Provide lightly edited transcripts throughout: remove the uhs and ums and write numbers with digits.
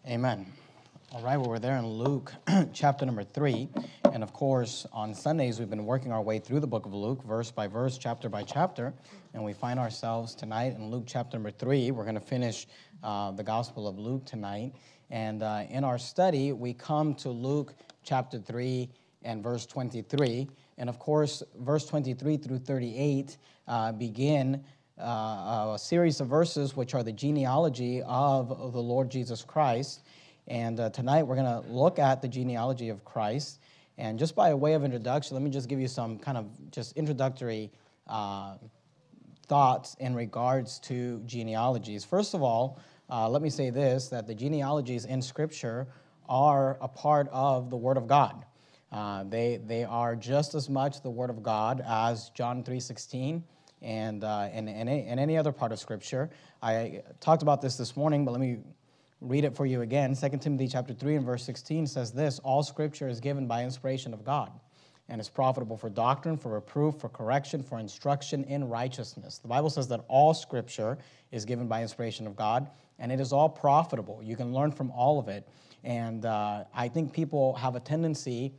Amen. All right, well, we're there in Luke chapter number 3. And of course, on Sundays, we've been working our way through the book of Luke, verse by verse, chapter by chapter. And we find ourselves tonight in Luke chapter number 3. We're going to finish the Gospel of Luke tonight. And in our study, we come to Luke chapter 3 and verse 23. And of course, verse 23 through 38 begin a series of verses which are the genealogy of the Lord Jesus Christ. And tonight we're going to look at the genealogy of Christ. And just by a way of introduction, let me just give you some kind of just introductory thoughts in regards to genealogies. First of all, let me say this, that the genealogies in Scripture are a part of the Word of God. They are just as much the Word of God as John 3:16 and any other part of Scripture. I talked about this morning, but let me read it for you again. 2 Timothy chapter 3 and verse 16 says this: all Scripture is given by inspiration of God and is profitable for doctrine, for reproof, for correction, for instruction in righteousness. The Bible says that all Scripture is given by inspiration of God, and it is all profitable. You can learn from all of it. And I think people have a tendency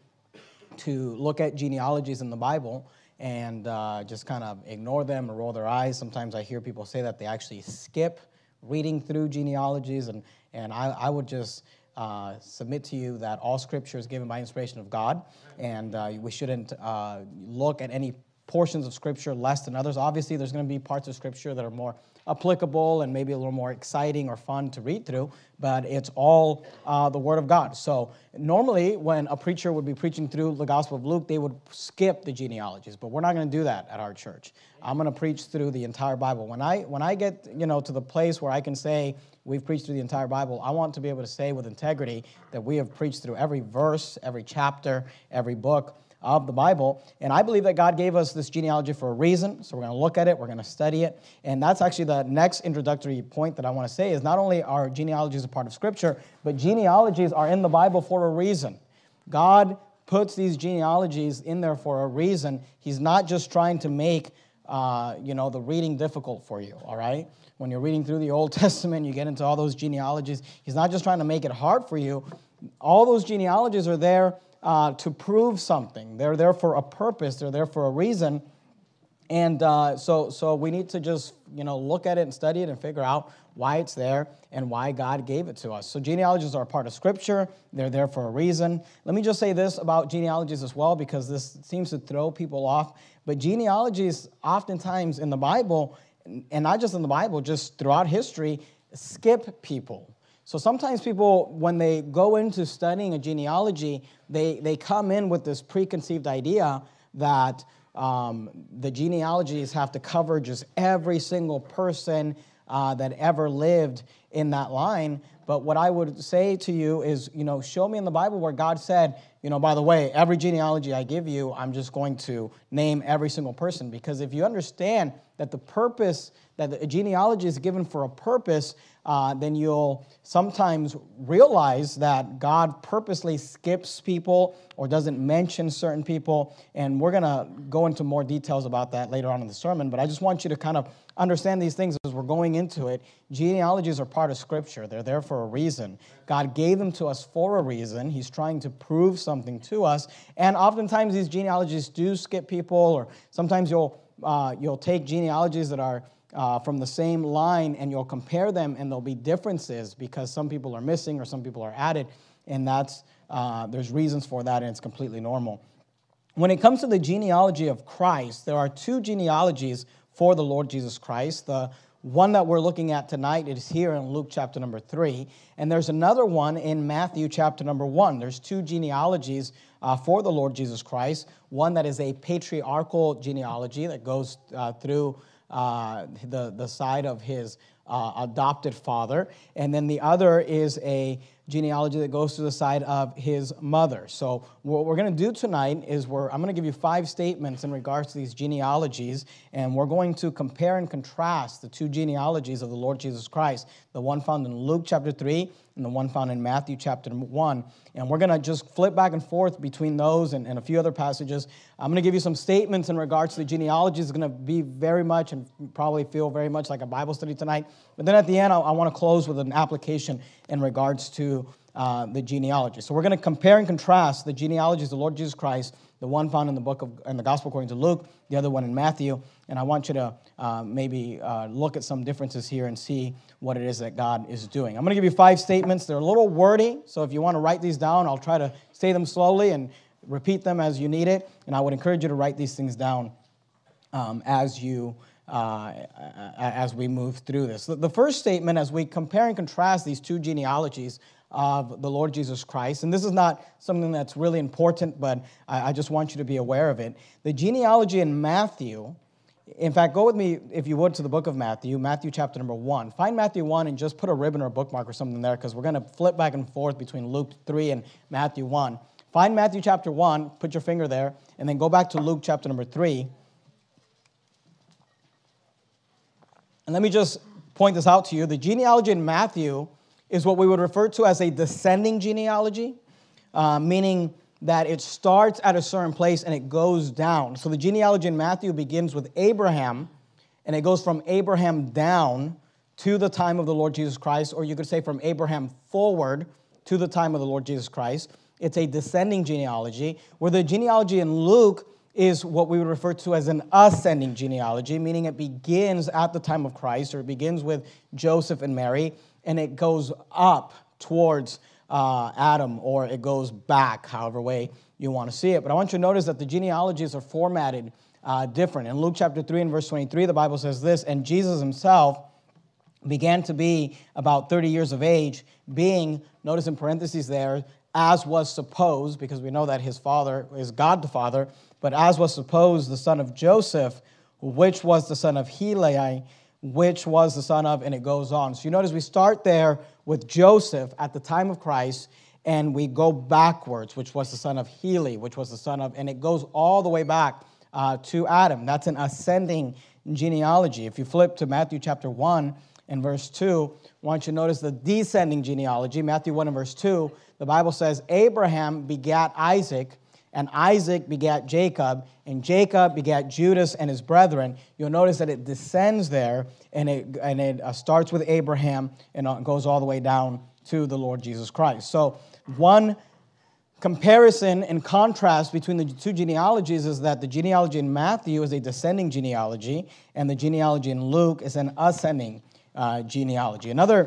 to look at genealogies in the Bible and just kind of ignore them or roll their eyes. Sometimes I hear people say that they actually skip reading through genealogies, and I would just submit to you that all Scripture is given by inspiration of God, and we shouldn't look at any portions of Scripture less than others. Obviously, there's going to be parts of Scripture that are more applicable and maybe a little more exciting or fun to read through, but it's all the Word of God. So normally when a preacher would be preaching through the Gospel of Luke, they would skip the genealogies, but we're not going to do that at our church. I'm going to preach through the entire Bible. When I get to the place where I can say we've preached through the entire Bible, I want to be able to say with integrity that we have preached through every verse, every chapter, every book of the Bible. And I believe that God gave us this genealogy for a reason. So we're going to look at it, we're going to study it. And that's actually the next introductory point that I want to say is not only are genealogies a part of Scripture, but genealogies are in the Bible for a reason. God puts these genealogies in there for a reason. He's not just trying to make the reading difficult for you, all right? When you're reading through the Old Testament, you get into all those genealogies. He's not just trying to make it hard for you. All those genealogies are there to prove something. They're there for a purpose. They're there for a reason. And so we need to just, look at it and study it and figure out why it's there and why God gave it to us. So genealogies are a part of Scripture. They're there for a reason. Let me just say this about genealogies as well, because this seems to throw people off. But genealogies oftentimes in the Bible, and not just in the Bible, just throughout history, skip people. So sometimes people, when they go into studying a genealogy, they come in with this preconceived idea that the genealogies have to cover just every single person that ever lived in that line. But what I would say to you is, show me in the Bible where God said, by the way, every genealogy I give you, I'm just going to name every single person. Because if you understand that the purpose, that the genealogy is given for a purpose, then you'll sometimes realize that God purposely skips people or doesn't mention certain people. And we're going to go into more details about that later on in the sermon. But I just want you to kind of understand these things as we're going into it. Genealogies are part of Scripture. They're there for a reason. God gave them to us for a reason. He's trying to prove something to us. And oftentimes these genealogies do skip people, or sometimes you'll take genealogies that are from the same line and you'll compare them, and there'll be differences because some people are missing or some people are added, and there's reasons for that, and it's completely normal. When it comes to the genealogy of Christ, there are two genealogies for the Lord Jesus Christ. The one that we're looking at tonight is here in Luke chapter number 3, and there's another one in Matthew chapter number 1. There's two genealogies for the Lord Jesus Christ. One that is a patriarchal genealogy that goes through the side of his adopted father, and then the other is a genealogy that goes to the side of his mother. So what we're going to do tonight is I'm going to give you 5 statements in regards to these genealogies, and we're going to compare and contrast the two genealogies of the Lord Jesus Christ, the one found in Luke chapter 3 and the one found in Matthew chapter 1. And we're going to just flip back and forth between those and a few other passages. I'm going to give you some statements in regards to the genealogies. It's going to be very much and probably feel very much like a Bible study tonight. But then at the end, I want to close with an application in regards to the genealogy. So we're going to compare and contrast the genealogies of the Lord Jesus Christ, the one found in the Gospel according to Luke, the other one in Matthew. And I want you to maybe look at some differences here and see what it is that God is doing. I'm going to give you 5 statements. They're a little wordy, so if you want to write these down, I'll try to say them slowly and repeat them as you need it. And I would encourage you to write these things down as we move through this. The first statement, as we compare and contrast these 2 genealogies of the Lord Jesus Christ, and this is not something that's really important, but I just want you to be aware of it. The genealogy in Matthew, in fact, go with me, if you would, to the book of Matthew, Matthew chapter number 1. Find Matthew 1 and just put a ribbon or a bookmark or something there, because we're going to flip back and forth between Luke 3 and Matthew 1. Find Matthew chapter 1, put your finger there, and then go back to Luke chapter number 3. And let me just point this out to you. The genealogy in Matthew is what we would refer to as a descending genealogy, meaning that it starts at a certain place and it goes down. So the genealogy in Matthew begins with Abraham, and it goes from Abraham down to the time of the Lord Jesus Christ, or you could say from Abraham forward to the time of the Lord Jesus Christ. It's a descending genealogy, where the genealogy in Luke is what we would refer to as an ascending genealogy, meaning it begins at the time of Christ, or it begins with Joseph and Mary, and it goes up towards Adam, or it goes back, however way you want to see it. But I want you to notice that the genealogies are formatted different. In Luke chapter 3 and verse 23, the Bible says this, and Jesus himself began to be about 30 years of age, being, notice in parentheses there, as was supposed, because we know that his father is God the Father, but as was supposed, the son of Joseph, which was the son of Heli, which was the son of, and it goes on. So you notice we start there with Joseph at the time of Christ, and we go backwards, which was the son of Heli, which was the son of, and it goes all the way back to Adam. That's an ascending genealogy. If you flip to Matthew chapter 1 and verse 2, I want you to notice the descending genealogy. Matthew 1 and verse 2, the Bible says, Abraham begat Isaac, and Isaac begat Jacob, and Jacob begat Judas and his brethren. You'll notice that it descends there, and it starts with Abraham and goes all the way down to the Lord Jesus Christ. So one comparison and contrast between the 2 genealogies is that the genealogy in Matthew is a descending genealogy, and the genealogy in Luke is an ascending genealogy. Another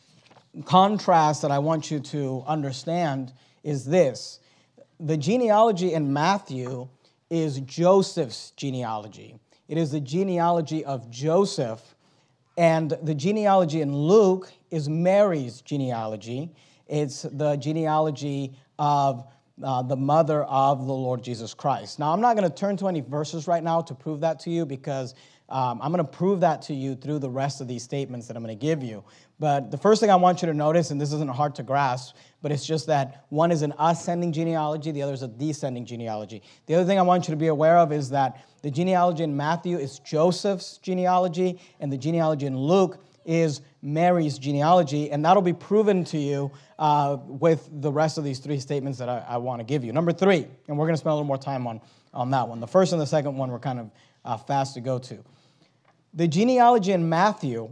contrast that I want you to understand is this. The genealogy in Matthew is Joseph's genealogy. It is the genealogy of Joseph. And the genealogy in Luke is Mary's genealogy. It's the genealogy of the mother of the Lord Jesus Christ. Now, I'm not going to turn to any verses right now to prove that to you, because I'm going to prove that to you through the rest of these statements that I'm going to give you. But the first thing I want you to notice, and this isn't hard to grasp, but it's just that one is an ascending genealogy, the other is a descending genealogy. The other thing I want you to be aware of is that the genealogy in Matthew is Joseph's genealogy, and the genealogy in Luke is Mary's genealogy, and that'll be proven to you with the rest of these 3 statements that I want to give you. Number 3, and we're going to spend a little more time on that one. The first and the second one we're kind of fast to go to. The genealogy in Matthew,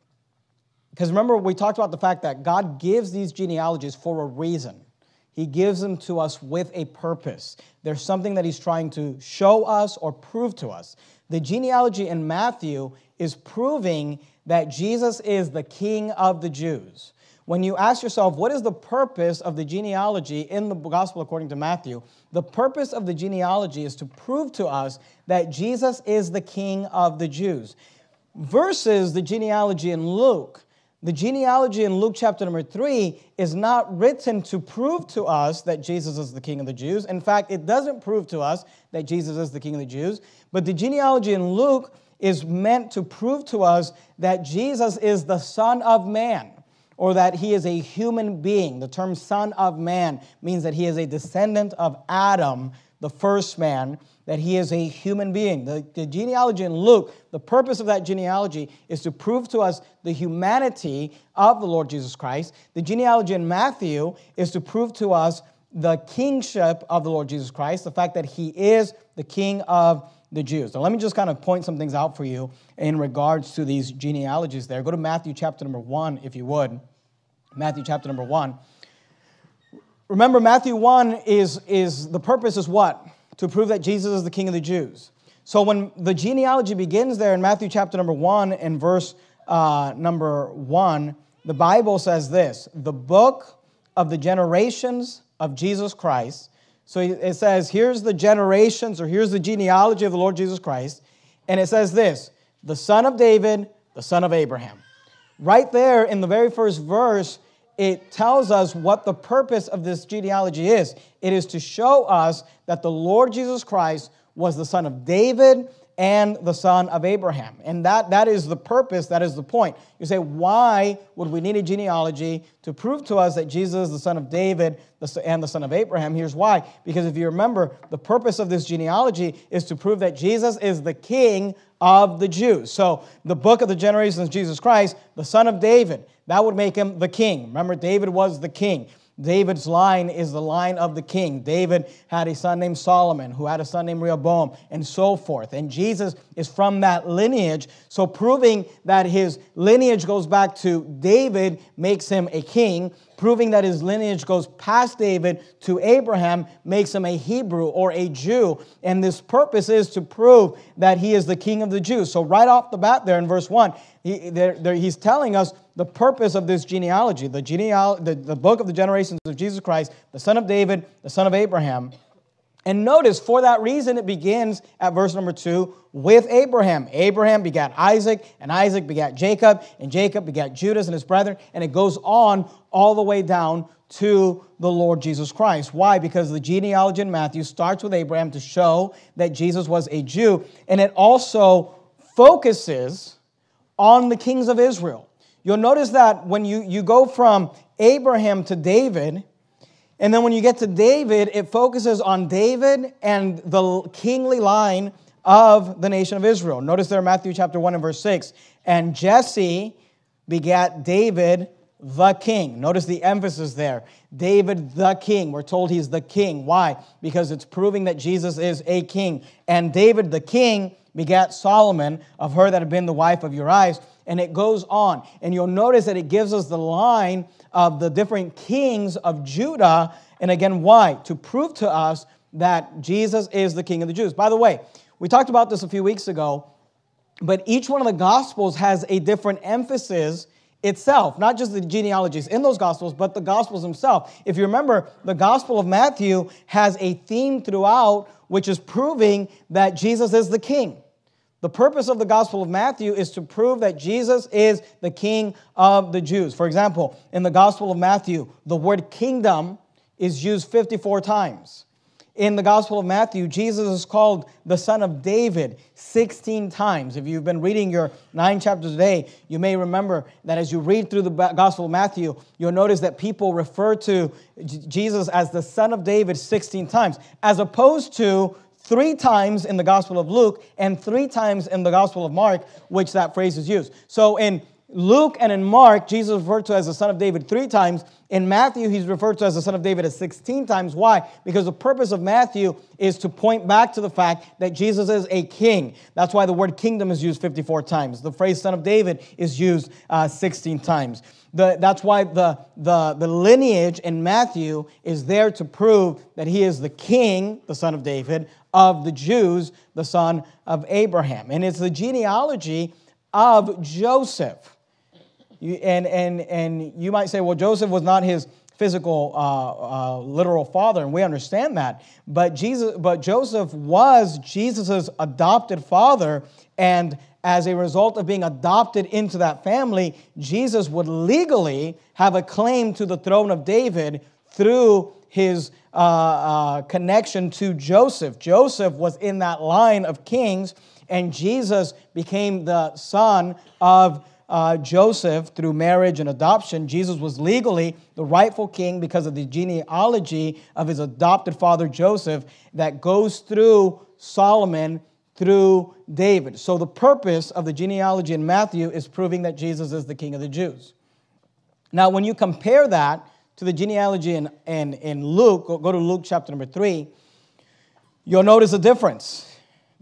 because remember we talked about the fact that God gives these genealogies for a reason. He gives them to us with a purpose. There's something that he's trying to show us or prove to us. The genealogy in Matthew is proving that Jesus is the King of the Jews. When you ask yourself, what is the purpose of the genealogy in the Gospel according to Matthew? The purpose of the genealogy is to prove to us that Jesus is the King of the Jews. Versus the genealogy in Luke. The genealogy in Luke chapter number 3 is not written to prove to us that Jesus is the King of the Jews. In fact, it doesn't prove to us that Jesus is the King of the Jews. But the genealogy in Luke is meant to prove to us that Jesus is the Son of Man, or that he is a human being. The term Son of Man means that he is a descendant of Adam, the first man, that he is a human being. The genealogy in Luke, the purpose of that genealogy is to prove to us the humanity of the Lord Jesus Christ. The genealogy in Matthew is to prove to us the kingship of the Lord Jesus Christ, the fact that he is the King of the Jews. Now, let me just kind of point some things out for you in regards to these genealogies there. Go to Matthew chapter number 1, if you would. Matthew chapter number 1. Remember, Matthew 1 is the purpose is what? To prove that Jesus is the King of the Jews. So when the genealogy begins there in Matthew chapter number 1 and verse number 1, the Bible says this, the book of the generations of Jesus Christ. So it says, here's the generations, or here's the genealogy of the Lord Jesus Christ. And it says this, the son of David, the son of Abraham. Right there in the very first verse, it tells us what the purpose of this genealogy is. It is to show us that the Lord Jesus Christ was the son of David and the son of Abraham. And that is the purpose, that is the point. You say, why would we need a genealogy to prove to us that Jesus is the son of David and the son of Abraham? Here's why. Because if you remember, the purpose of this genealogy is to prove that Jesus is the King of the Jews. So the book of the generations of Jesus Christ, the son of David, that would make him the king. Remember, David was the king. David's line is the line of the king. David had a son named Solomon, who had a son named Rehoboam, and so forth. And Jesus is from that lineage. So proving that his lineage goes back to David makes him a king. Proving that his lineage goes past David to Abraham makes him a Hebrew or a Jew. And this purpose is to prove that he is the King of the Jews. So right off the bat there in verse 1, he's telling us the purpose of this genealogy. The book of the generations of Jesus Christ, the son of David, the son of Abraham. And notice, for that reason, it begins at verse number 2 with Abraham. Abraham begat Isaac, and Isaac begat Jacob, and Jacob begat Judas and his brethren, and it goes on all the way down to the Lord Jesus Christ. Why? Because the genealogy in Matthew starts with Abraham to show that Jesus was a Jew, and it also focuses on the kings of Israel. You'll notice that when you go from Abraham to David, and then when you get to David, it focuses on David and the kingly line of the nation of Israel. Notice there in Matthew chapter 1 and verse 6. And Jesse begat David the king. Notice the emphasis there. David the king. We're told he's the king. Why? Because it's proving that Jesus is a king. And David the king begat Solomon of her that had been the wife of Uriah. And it goes on. And you'll notice that it gives us the line of the different kings of Judah. And again, why? To prove to us that Jesus is the King of the Jews. By the way, we talked about this a few weeks ago, but each one of the Gospels has a different emphasis itself, not just the genealogies in those Gospels, but the Gospels themselves. If you remember, the Gospel of Matthew has a theme throughout, which is proving that Jesus is the King. The purpose of the Gospel of Matthew is to prove that Jesus is the King of the Jews. For example, in the Gospel of Matthew, the word kingdom is used 54 times. In the Gospel of Matthew, Jesus is called the Son of David 16 times. If you've been reading your 9 chapters a day, you may remember that as you read through the Gospel of Matthew, you'll notice that people refer to Jesus as the Son of David 16 times, as opposed to 3 times in the Gospel of Luke and 3 times in the Gospel of Mark, which that phrase is used. So in Luke and in Mark, Jesus is referred to as the Son of David 3 times. In Matthew, he's referred to as the Son of David as 16 times. Why? Because the purpose of Matthew is to point back to the fact that Jesus is a king. That's why the word kingdom is used 54 times. The phrase Son of David is used 16 times. That's why the lineage in Matthew is there to prove that he is the king, the son of David, of the Jews, the son of Abraham. And it's the genealogy of Joseph. And you might say, well, Joseph was not his physical, literal father, and we understand that. But Joseph was Jesus' adopted father, and as a result of being adopted into that family, Jesus would legally have a claim to the throne of David through his connection to Joseph. Joseph was in that line of kings, and Jesus became the son of Joseph through marriage and adoption. Jesus was legally the rightful king because of the genealogy of his adopted father Joseph that goes through Solomon through David. So the purpose of the genealogy in Matthew is proving that Jesus is the King of the Jews. Now, when you compare that to the genealogy in Luke, go to Luke chapter number 3, you'll notice a difference.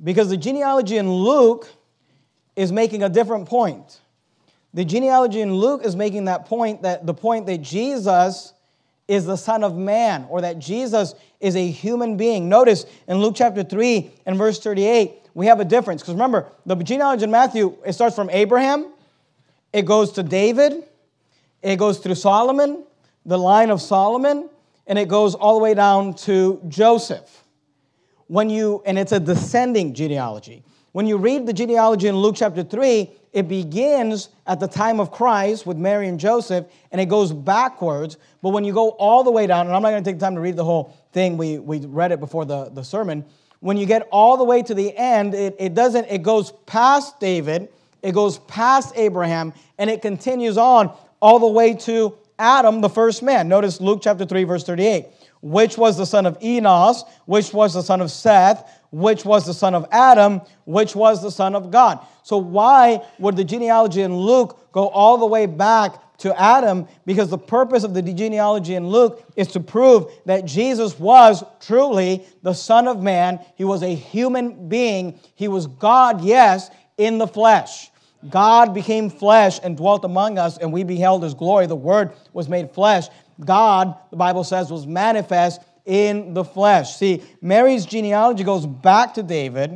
Because the genealogy in Luke is making a different point. The genealogy in Luke is making that point, that the point that Jesus is the Son of Man, or that Jesus is a human being. Notice in Luke chapter 3 and verse 38, we have a difference. Because remember, the genealogy in Matthew, it starts from Abraham, it goes to David, it goes through Solomon, the line of Solomon, and it goes all the way down to Joseph. And it's a descending genealogy. When you read the genealogy in Luke chapter 3, it begins at the time of Christ with Mary and Joseph, and it goes backwards. But when you go all the way down, and I'm not going to take the time to read the whole thing, we read it before the sermon. When you get all the way to the end, it goes past David, it goes past Abraham, and it continues on all the way to Adam, the first man. Notice Luke chapter 3, verse 38. Which was the son of Enos, which was the son of Seth, which was the son of Adam, which was the son of God. So why would the genealogy in Luke go all the way back to Adam? Because the purpose of the genealogy in Luke is to prove that Jesus was truly the Son of Man. He was a human being. He was God, yes, in the flesh. God became flesh and dwelt among us, and we beheld His glory. The Word was made flesh. God, the Bible says, was manifest in the flesh. See, Mary's genealogy goes back to David,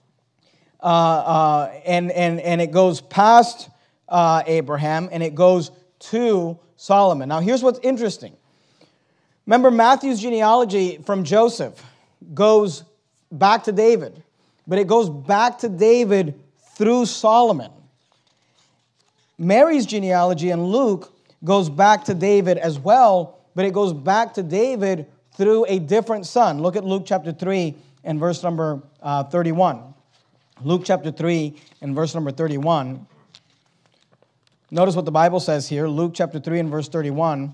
and it goes past Abraham, and it goes to Solomon. Now, here's what's interesting. Remember, Matthew's genealogy from Joseph goes back to David, but it goes back to David through Solomon. Mary's genealogy in Luke goes back to David as well, but it goes back to David through a different son. Look at Luke chapter 3 and verse number 31. Luke chapter 3 and verse number 31. Notice what the Bible says here. Luke chapter 3 and verse 31.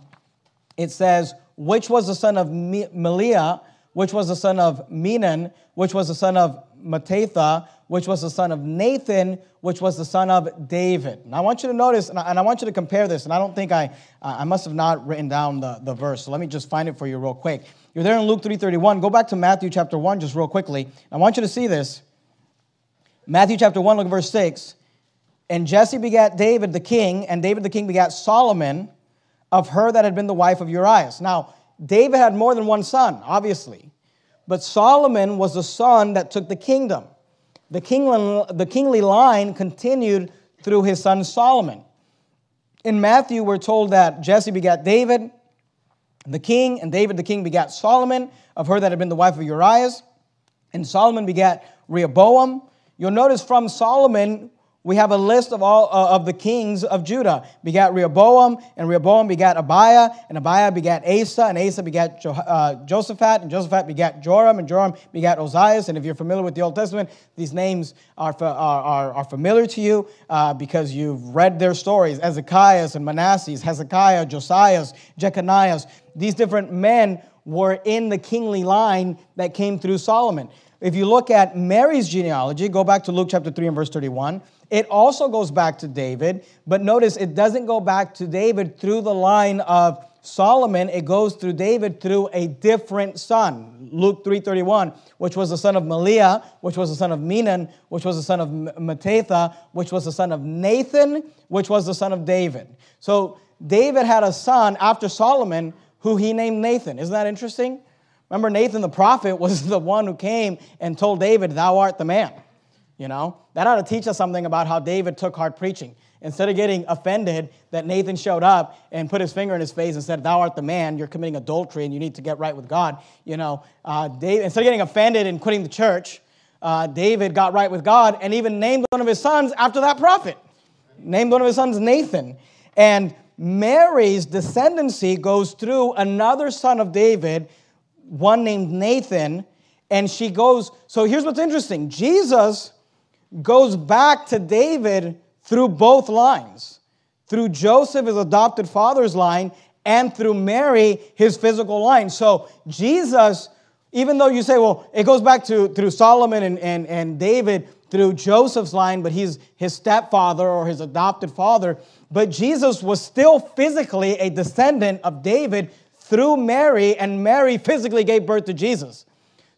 It says, which was the son of Meliah, which was the son of Menon, which was the son of Mattatha, which was the son of Nathan, which was the son of David. And I want you to notice, and I want you to compare this, and I don't think I must have not written down the verse, so let me just find it for you real quick. You're there in Luke 3:31. Go back to Matthew chapter 1 just real quickly. I want you to see this. Matthew chapter 1, look at verse 6. And Jesse begat David the king, and David the king begat Solomon of her that had been the wife of Urias. Now, David had more than one son, obviously, but Solomon was the son that took the kingdom. The kingly line continued through his son Solomon. In Matthew, we're told that Jesse begat David the king, and David the king begat Solomon of her that had been the wife of Urias, and Solomon begat Rehoboam. You'll notice from Solomon, we have a list of all of the kings of Judah. Begat Rehoboam, and Rehoboam begat Abiah, and Abiah begat Asa, and Asa begat Josaphat, and Josaphat begat Joram, and Joram begat Ozias. And if you're familiar with the Old Testament, these names are familiar to you because you've read their stories. Ezekias and Manasseh, Hezekiah, Josias, Jeconias. These different men were in the kingly line that came through Solomon. If you look at Mary's genealogy, go back to Luke chapter 3 and verse 31, it also goes back to David, but notice it doesn't go back to David through the line of Solomon. It goes through David through a different son. Luke 3:31, which was the son of Meliah, which was the son of Menon, which was the son of Mattatha, which was the son of Nathan, which was the son of David. So David had a son after Solomon who he named Nathan. Isn't that interesting? Remember, Nathan the prophet was the one who came and told David, thou art the man. You know, that ought to teach us something about how David took hard preaching. Instead of getting offended that Nathan showed up and put his finger in his face and said, thou art the man, you're committing adultery and you need to get right with God. You know, David, instead of getting offended and quitting the church, David got right with God and even named one of his sons after that prophet. Named one of his sons Nathan. And Mary's descendancy goes through another son of David, one named Nathan, and she goes, so here's what's interesting. Jesus goes back to David through both lines, through Joseph, his adopted father's line, and through Mary, his physical line. So Jesus, even though you say, well, it goes back through Solomon and David through Joseph's line, but he's his stepfather or his adopted father, but Jesus was still physically a descendant of David through Mary, and Mary physically gave birth to Jesus.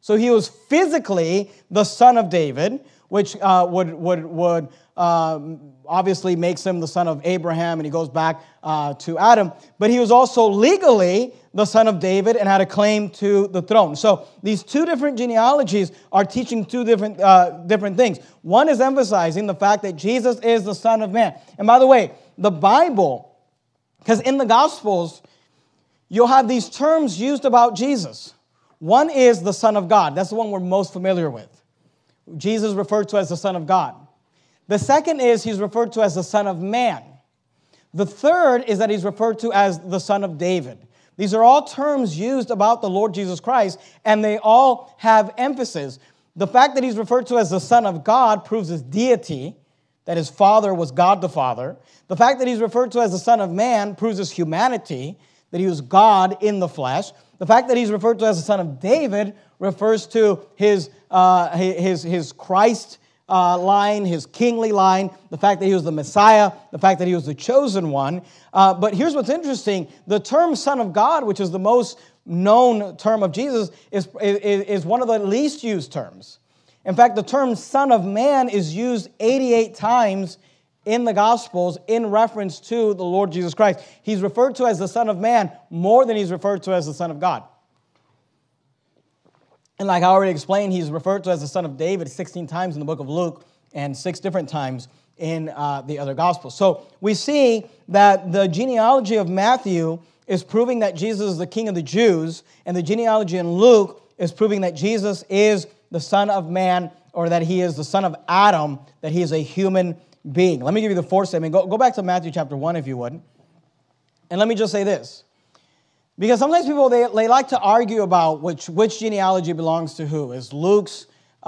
So he was physically the son of David, which would obviously makes him the son of Abraham, and he goes back to Adam. But he was also legally the son of David and had a claim to the throne. So these two different genealogies are teaching two different things. One is emphasizing the fact that Jesus is the Son of Man. And by the way, the Bible, because in the Gospels, you'll have these terms used about Jesus. One is the Son of God. That's the one we're most familiar with. Jesus is referred to as the Son of God. The second is he's referred to as the Son of Man. The third is that he's referred to as the Son of David. These are all terms used about the Lord Jesus Christ, and they all have emphasis. The fact that he's referred to as the Son of God proves his deity, that his Father was God the Father. The fact that he's referred to as the Son of Man proves his humanity, that he was God in the flesh. The fact that he's referred to as the Son of David refers to his Christ line, his kingly line, the fact that he was the Messiah, the fact that he was the chosen one. But here's what's interesting. The term Son of God, which is the most known term of Jesus, is one of the least used terms. In fact, the term Son of Man is used 88 times in the Gospels in reference to the Lord Jesus Christ. He's referred to as the Son of Man more than he's referred to as the Son of God. And like I already explained, he's referred to as the Son of David 16 times in the book of Luke and 6 different times in the other Gospels. So we see that the genealogy of Matthew is proving that Jesus is the King of the Jews, and the genealogy in Luke is proving that Jesus is the Son of Man, or that he is the son of Adam, that he is a human being. Let me give you the fourth statement. Go back to Matthew chapter 1 if you would. And let me just say this. Because sometimes people, they like to argue about which genealogy belongs to who. Is Luke's,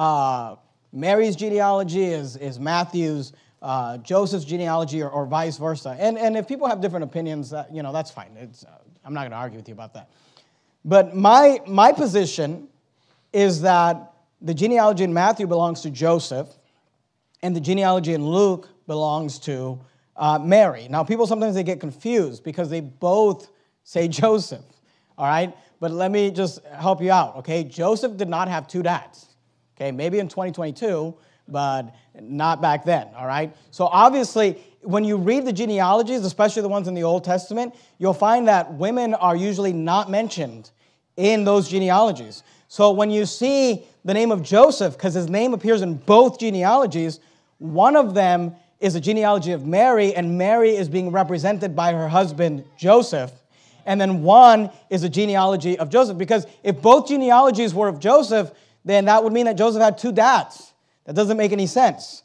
Mary's genealogy, is Matthew's, Joseph's genealogy, or vice versa. And if people have different opinions, that's fine. I'm not going to argue with you about that. But my position is that the genealogy in Matthew belongs to Joseph, and the genealogy in Luke belongs to Mary. Now, people sometimes they get confused because they both say Joseph, all right? But let me just help you out, okay? Joseph did not have two dads, okay? Maybe in 2022, but not back then, all right? So obviously, when you read the genealogies, especially the ones in the Old Testament, you'll find that women are usually not mentioned in those genealogies. So when you see the name of Joseph, because his name appears in both genealogies, one of them is a genealogy of Mary, and Mary is being represented by her husband, Joseph. And then one is a genealogy of Joseph. Because if both genealogies were of Joseph, then that would mean that Joseph had two dads. That doesn't make any sense.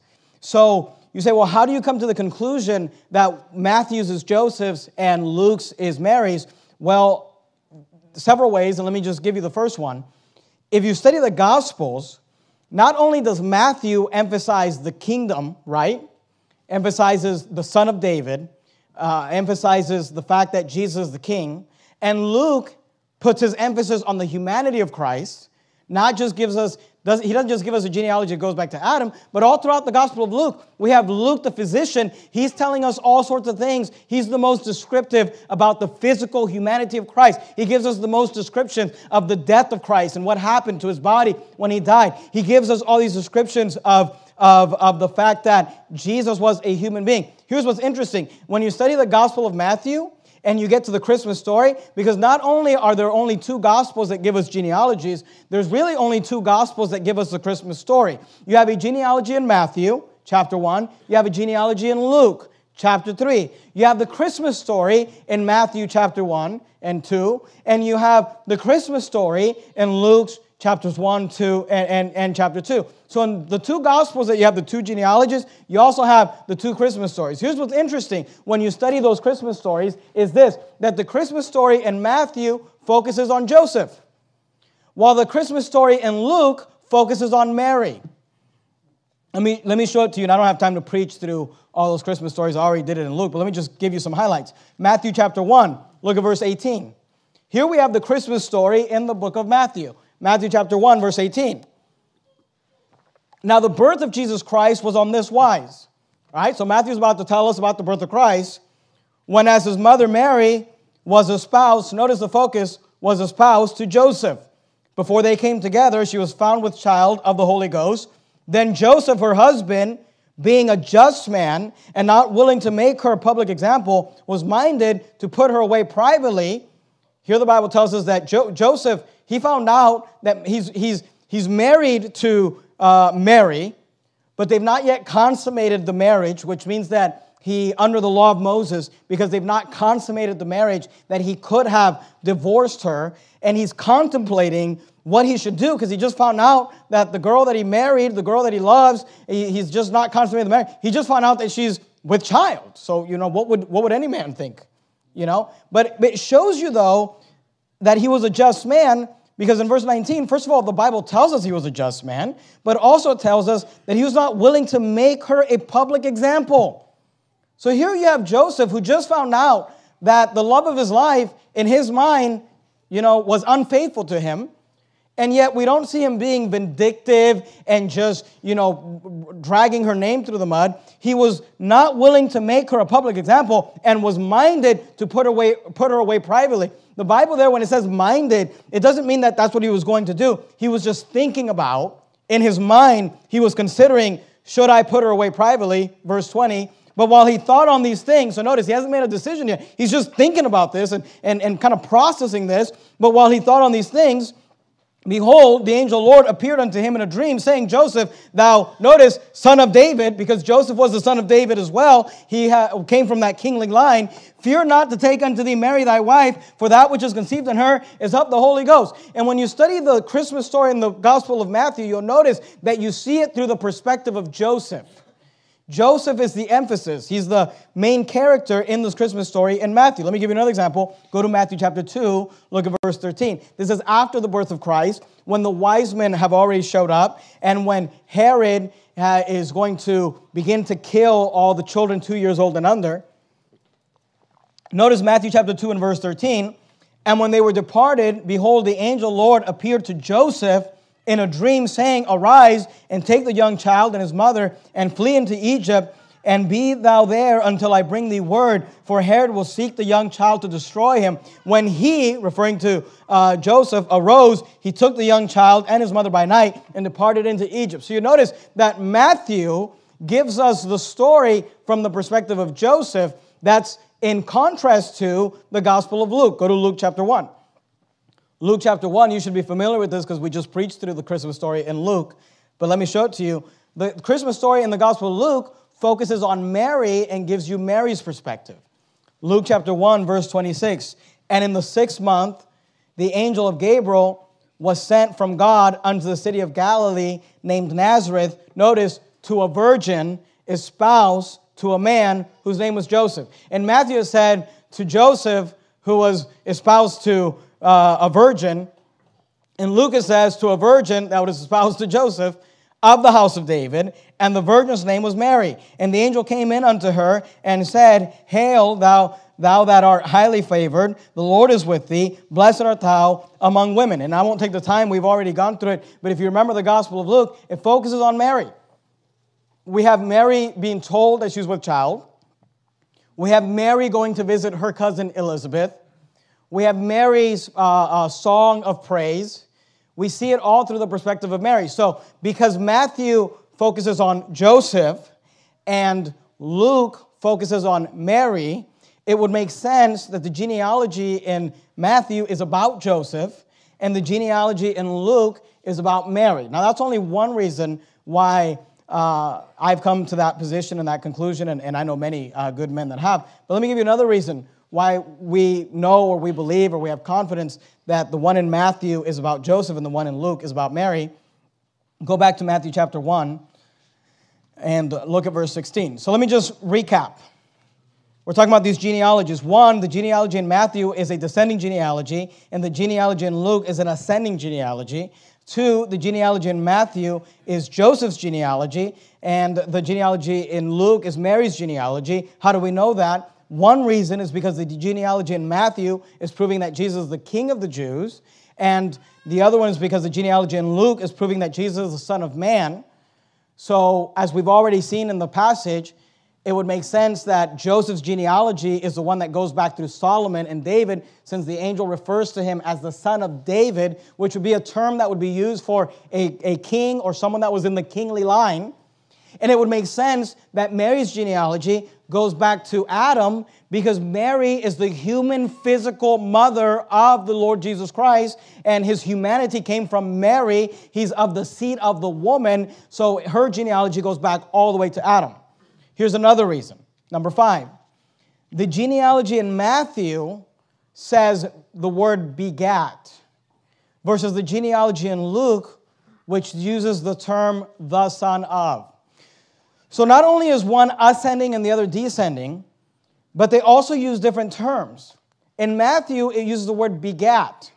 So you say, well, how do you come to the conclusion that Matthew's is Joseph's and Luke's is Mary's? Well, several ways, and let me just give you the first one. If you study the Gospels, not only does Matthew emphasize the kingdom, right? Emphasizes the Son of David, emphasizes the fact that Jesus is the King, and Luke puts his emphasis on the humanity of Christ, he doesn't just give us a genealogy that goes back to Adam, but all throughout the Gospel of Luke, we have Luke the physician. He's telling us all sorts of things. He's the most descriptive about the physical humanity of Christ. He gives us the most description of the death of Christ and what happened to his body when he died. He gives us all these descriptions of the fact that Jesus was a human being. Here's what's interesting. When you study the Gospel of Matthew, and you get to the Christmas story, because not only are there only two Gospels that give us genealogies, there's really only two Gospels that give us the Christmas story. You have a genealogy in Matthew, chapter 1. You have a genealogy in Luke, chapter 3. You have the Christmas story in Matthew, chapter 1 and 2. And you have the Christmas story in Luke's chapters 1, 2, and chapter 2. So in the two Gospels that you have the two genealogies, you also have the two Christmas stories. Here's what's interesting when you study those Christmas stories is this, that the Christmas story in Matthew focuses on Joseph, while the Christmas story in Luke focuses on Mary. Let me show it to you, and I don't have time to preach through all those Christmas stories. I already did it in Luke, but let me just give you some highlights. Matthew chapter 1, look at verse 18. Here we have the Christmas story in the book of Matthew. Matthew chapter 1, verse 18. Now, the birth of Jesus Christ was on this wise. All right, so Matthew's about to tell us about the birth of Christ. When as his mother Mary was espoused, notice the focus, was espoused to Joseph. Before they came together, she was found with child of the Holy Ghost. Then Joseph, her husband, being a just man and not willing to make her a public example, was minded to put her away privately. Here the Bible tells us that Joseph, he found out that he's married to Mary, but they've not yet consummated the marriage, which means that he, under the law of Moses, because they've not consummated the marriage, that he could have divorced her, and he's contemplating what he should do, because he just found out that the girl that he married, the girl that he loves, he's just not consummated the marriage. He just found out that she's with child. So, what would any man think? But it shows you, though, that he was a just man, because in verse 19, first of all, the Bible tells us he was a just man, but also tells us that he was not willing to make her a public example. So here you have Joseph, who just found out that the love of his life, in his mind, was unfaithful to him. And yet we don't see him being vindictive and just, dragging her name through the mud. He was not willing to make her a public example and was minded to put her away privately. The Bible there, when it says minded, it doesn't mean that that's what he was going to do. He was just thinking about, in his mind, he was considering, should I put her away privately? Verse 20. But while he thought on these things, so notice he hasn't made a decision yet. He's just thinking about this and kind of processing this. But while he thought on these things, behold, the angel Lord appeared unto him in a dream, saying, Joseph, thou, notice, son of David, because Joseph was the son of David as well. He came from that kingly line. Fear not to take unto thee Mary thy wife, for that which is conceived in her is of the Holy Ghost. And when you study the Christmas story in the Gospel of Matthew, you'll notice that you see it through the perspective of Joseph. Joseph is the emphasis. He's the main character in this Christmas story in Matthew. Let me give you another example. Go to Matthew chapter 2, look at verse 13. This is after the birth of Christ, when the wise men have already showed up, and when Herod is going to begin to kill all the children 2 years old and under. Notice Matthew chapter 2 and verse 13. And when they were departed, behold, the angel Lord appeared to Joseph in a dream, saying, Arise, and take the young child and his mother, and flee into Egypt, and be thou there until I bring thee word, for Herod will seek the young child to destroy him. When he, referring to Joseph, arose, he took the young child and his mother by night, and departed into Egypt. So you notice that Matthew gives us the story from the perspective of Joseph that's in contrast to the Gospel of Luke. Go to Luke chapter 1. Luke chapter 1, you should be familiar with this because we just preached through the Christmas story in Luke. But let me show it to you. The Christmas story in the Gospel of Luke focuses on Mary and gives you Mary's perspective. Luke chapter 1, verse 26. And in the 6th month, the angel of Gabriel was sent from God unto the city of Galilee named Nazareth. Notice, to a virgin espoused to a man whose name was Joseph. And Matthew said to Joseph, who was espoused to a virgin. And Luke says to a virgin that was espoused to Joseph of the house of David, and the virgin's name was Mary. And the angel came in unto her and said, Hail, thou that art highly favored, the Lord is with thee, blessed art thou among women. And I won't take the time, we've already gone through it, but if you remember the Gospel of Luke, it focuses on Mary. We have Mary being told that she's with child. We have Mary going to visit her cousin Elizabeth. We have Mary's song of praise. We see it all through the perspective of Mary. So because Matthew focuses on Joseph and Luke focuses on Mary, it would make sense that the genealogy in Matthew is about Joseph and the genealogy in Luke is about Mary. Now that's only one reason why I've come to that position and that conclusion, and I know many good men that have. But let me give you another reason why we know or we believe or we have confidence that the one in Matthew is about Joseph and the one in Luke is about Mary. Go back to Matthew chapter 1 and look at verse 16. So let me just recap. We're talking about these genealogies. One, the genealogy in Matthew is a descending genealogy, and the genealogy in Luke is an ascending genealogy. Two, the genealogy in Matthew is Joseph's genealogy, and the genealogy in Luke is Mary's genealogy. How do we know that? One reason is because the genealogy in Matthew is proving that Jesus is the King of the Jews, and the other one is because the genealogy in Luke is proving that Jesus is the Son of Man. So, as we've already seen in the passage, it would make sense that Joseph's genealogy is the one that goes back through Solomon and David, since the angel refers to him as the son of David, which would be a term that would be used for a king or someone that was in the kingly line. And it would make sense that Mary's genealogy goes back to Adam, because Mary is the human physical mother of the Lord Jesus Christ, and his humanity came from Mary. He's of the seed of the woman, so her genealogy goes back all the way to Adam. Here's another reason. Number 5. The genealogy in Matthew says the word begat, versus the genealogy in Luke, which uses the term the son of. So not only is one ascending and the other descending, but they also use different terms. In Matthew, it uses the word begat.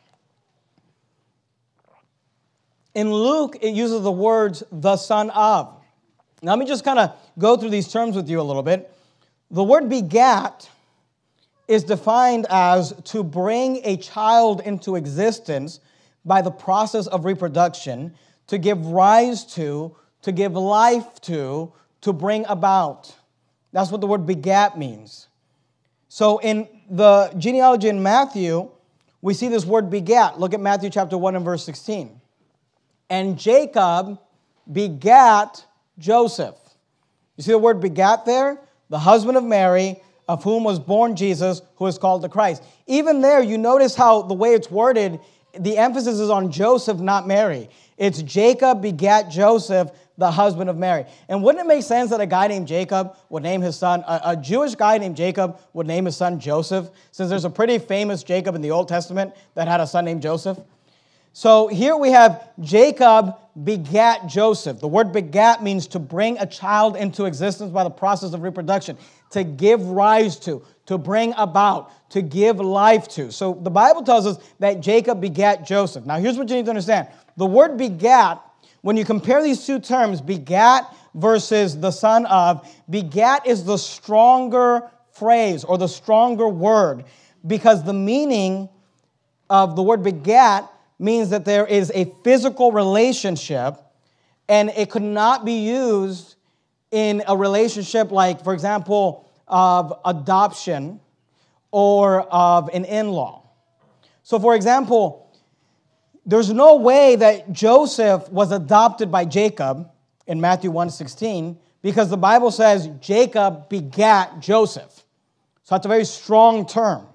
In Luke, it uses the words the son of. Now, let me just kind of go through these terms with you a little bit. The word begat is defined as to bring a child into existence by the process of reproduction, to give rise to give life to bring about. That's what the word begat means. So in the genealogy in Matthew, we see this word begat. Look at Matthew chapter 1 and verse 16. And Jacob begat Joseph. You see the word begat there? The husband of Mary, of whom was born Jesus, who is called the Christ. Even there, you notice how the way it's worded, the emphasis is on Joseph, not Mary. It's Jacob begat Joseph, the husband of Mary. And wouldn't it make sense that a guy named Jacob would name his son, a Jewish guy named Jacob would name his son Joseph, since there's a pretty famous Jacob in the Old Testament that had a son named Joseph? So here we have Jacob begat Joseph. The word begat means to bring a child into existence by the process of reproduction, to give rise to bring about, to give life to. So the Bible tells us that Jacob begat Joseph. Now here's what you need to understand. The word begat, when you compare these two terms, begat versus the son of, begat is the stronger phrase or the stronger word, because the meaning of the word begat means that there is a physical relationship, and it could not be used in a relationship like, for example, of adoption or of an in-law. So, for example, there's no way that Joseph was adopted by Jacob in Matthew 1:16, because the Bible says Jacob begat Joseph. So that's a very strong term.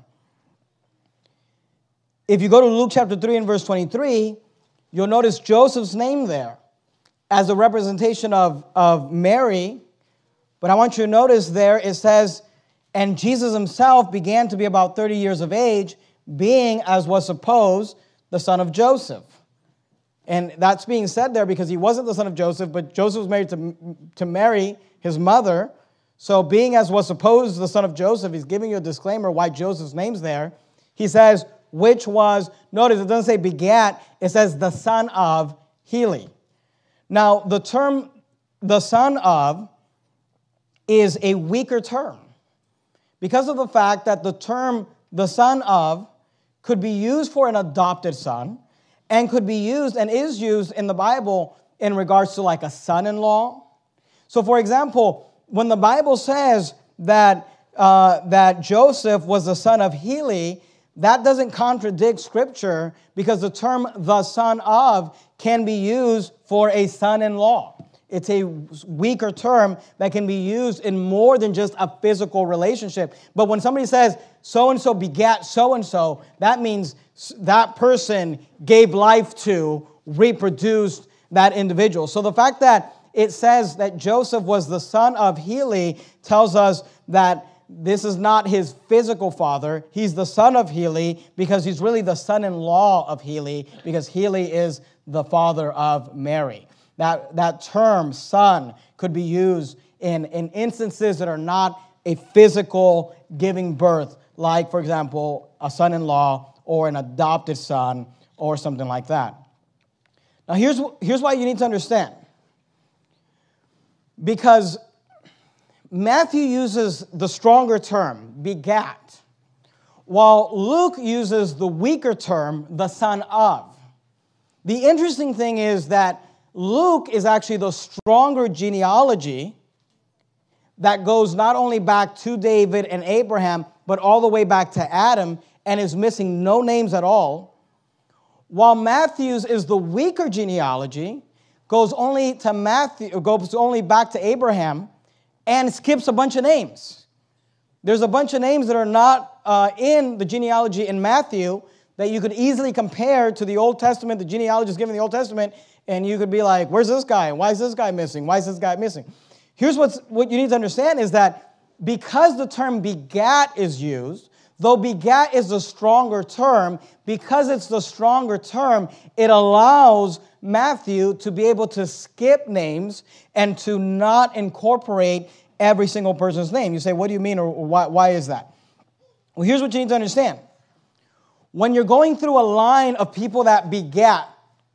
If you go to Luke chapter 3 and verse 23, you'll notice Joseph's name there as a representation of Mary. But I want you to notice there it says, and Jesus himself began to be about 30 years of age, being, as was supposed, the son of Joseph. And that's being said there because he wasn't the son of Joseph, but Joseph was married to Mary, his mother. So being as was supposed the son of Joseph, he's giving you a disclaimer why Joseph's name's there. He says, which was, notice it doesn't say begat, it says the son of Heli. Now, the term the son of is a weaker term because of the fact that the term the son of could be used for an adopted son and could be used and is used in the Bible in regards to like a son-in-law. So, for example, when the Bible says that Joseph was the son of Heli, that doesn't contradict Scripture, because the term the son of can be used for a son-in-law. It's a weaker term that can be used in more than just a physical relationship. But when somebody says so-and-so begat so-and-so, that means that person gave life to, reproduced that individual. So the fact that it says that Joseph was the son of Heli tells us that this is not his physical father. He's the son of Heli because he's really the son-in-law of Heli, because Heli is the father of Mary. That term, son, could be used in instances that are not a physical giving birth, like, for example, a son-in-law or an adopted son or something like that. Now, here's why you need to understand. Because Matthew uses the stronger term, begat, while Luke uses the weaker term, the son of. The interesting thing is that Luke is actually the stronger genealogy, that goes not only back to David and Abraham, but all the way back to Adam, and is missing no names at all. While Matthew's is the weaker genealogy, goes only back to Abraham, and skips a bunch of names. There's a bunch of names that are not in the genealogy in Matthew that you could easily compare to the Old Testament, the genealogies given in the Old Testament, and you could be like, where's this guy? Why is this guy missing? Why is this guy missing? Here's what you need to understand is that because the term begat is used, though begat is the stronger term, because it's the stronger term, it allows Matthew to be able to skip names and to not incorporate every single person's name. You say, what do you mean, or why is that? Well, here's what you need to understand. When you're going through a line of people that begat,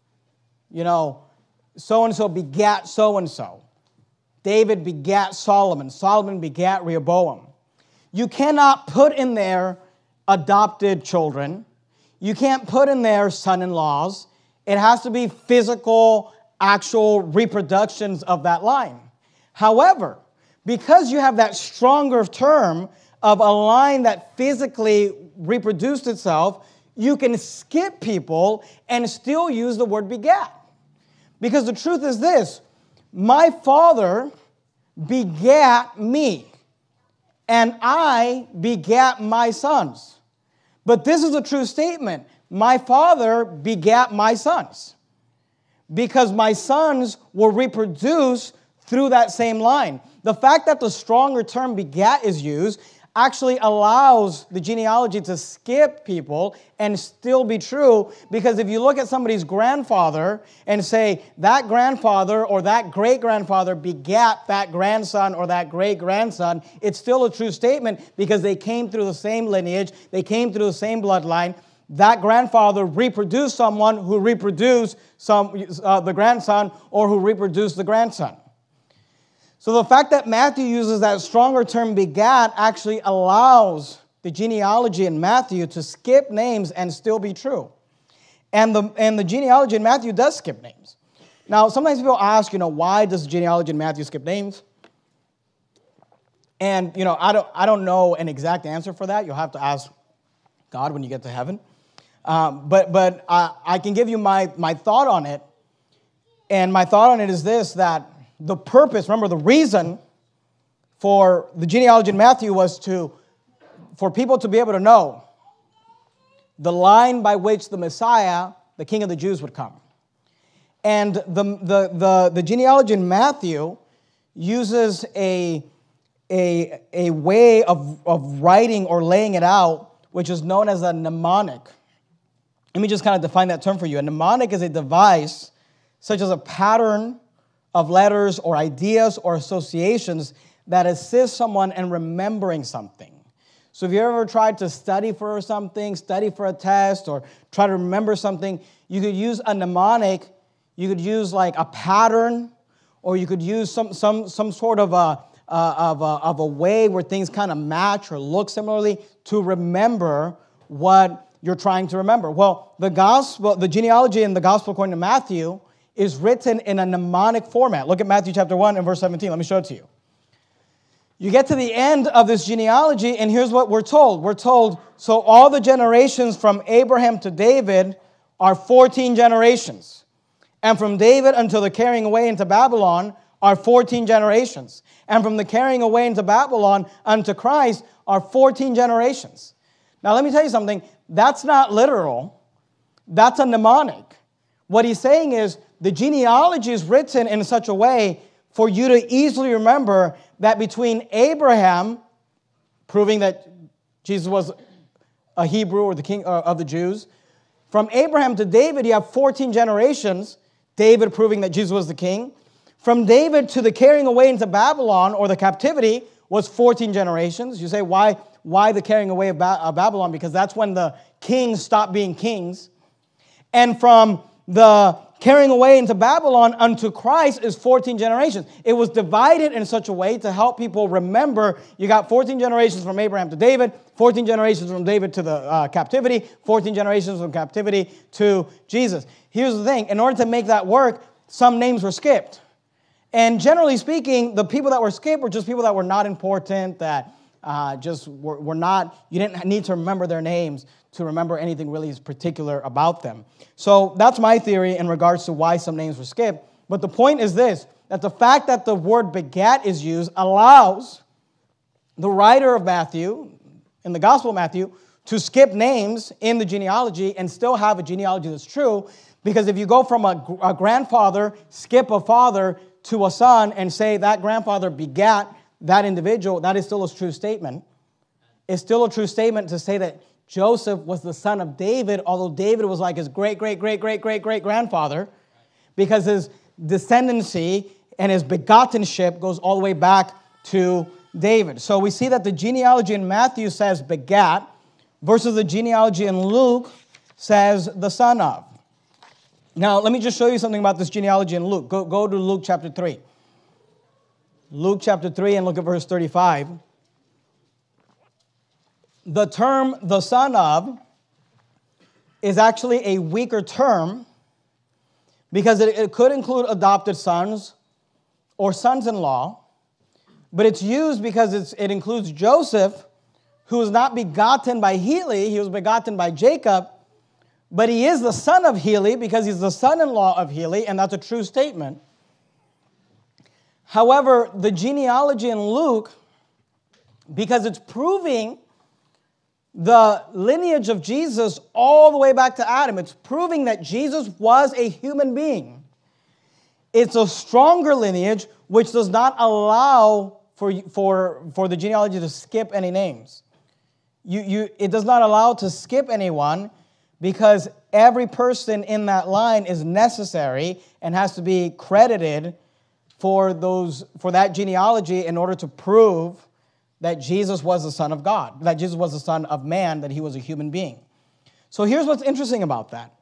so-and-so begat so-and-so. David begat Solomon. Solomon begat Rehoboam. You cannot put in there adopted children. You can't put in there son-in-laws. It has to be physical, actual reproductions of that line. However, because you have that stronger term of a line that physically reproduced itself, you can skip people and still use the word begat. Because the truth is this, my father begat me, and I begat my sons. But this is a true statement. My father begat my sons, because my sons were reproduced through that same line. The fact that the stronger term begat is used actually allows the genealogy to skip people and still be true, because if you look at somebody's grandfather and say that grandfather or that great-grandfather begat that grandson or that great-grandson, it's still a true statement because they came through the same lineage, they came through the same bloodline. That grandfather reproduced someone who reproduced the grandson or who reproduced the grandson. So the fact that Matthew uses that stronger term begat actually allows the genealogy in Matthew to skip names and still be true. And the genealogy in Matthew does skip names. Now, sometimes people ask, why does the genealogy in Matthew skip names? And, I don't know an exact answer for that. You'll have to ask God when you get to heaven. But I can give you my thought on it. And my thought on it is this, that the purpose, remember the reason for the genealogy in Matthew was for people to be able to know the line by which the Messiah, the King of the Jews, would come. And the genealogy in Matthew uses a way of writing or laying it out, which is known as a mnemonic. Let me just kind of define that term for you. A mnemonic is a device such as a pattern of letters or ideas or associations that assist someone in remembering something. So if you ever tried to study for something, study for a test, or try to remember something, you could use a mnemonic. You could use like a pattern, or you could use some sort of a way where things kind of match or look similarly to remember what you're trying to remember. Well, the genealogy in the gospel according to Matthew is written in a mnemonic format. Look at Matthew chapter 1 and verse 17. Let me show it to you. You get to the end of this genealogy, and here's what we're told. We're told, so all the generations from Abraham to David are 14 generations. And from David until the carrying away into Babylon are 14 generations. And from the carrying away into Babylon unto Christ are 14 generations. Now let me tell you something. That's not literal. That's a mnemonic. What he's saying is the genealogy is written in such a way for you to easily remember that between Abraham, proving that Jesus was a Hebrew or the king of the Jews, from Abraham to David, you have 14 generations, David proving that Jesus was the king. From David to the carrying away into Babylon or the captivity was 14 generations. You say, why the carrying away of Babylon? Because that's when the kings stopped being kings. And from the carrying away into Babylon unto Christ is 14 generations. It was divided in such a way to help people remember you got 14 generations from Abraham to David, 14 generations from David to the captivity, 14 generations from captivity to Jesus. Here's the thing. In order to make that work, some names were skipped. And generally speaking, the people that were skipped were just people that were not important, that just were not, you didn't need to remember their names to remember anything really particular about them. So that's my theory in regards to why some names were skipped. But the point is this, that the fact that the word begat is used allows the writer of Matthew, in the Gospel of Matthew, to skip names in the genealogy and still have a genealogy that's true. Because if you go from a grandfather, skip a father to a son, and say that grandfather begat that individual, that is still a true statement. It's still a true statement to say that Joseph was the son of David, although David was like his great-great-great-great-great-great-grandfather, because his descendancy and his begottenship goes all the way back to David. So we see that the genealogy in Matthew says begat, versus the genealogy in Luke says the son of. Now, let me just show you something about this genealogy in Luke. Go to Luke chapter 3. Luke chapter 3 and look at verse 35. The term the son of is actually a weaker term because it could include adopted sons or sons-in-law, but it's used because it includes Joseph, who was not begotten by Heli, he was begotten by Jacob, but he is the son of Heli because he's the son-in-law of Heli, and that's a true statement. However, the genealogy in Luke, because it's proving the lineage of Jesus all the way back to Adam, it's proving that Jesus was a human being. It's a stronger lineage which does not allow for the genealogy to skip any names. It does not allow to skip anyone because every person in that line is necessary and has to be credited for that genealogy in order to prove that Jesus was the Son of God, that Jesus was the Son of man, that he was a human being. So here's what's interesting about that.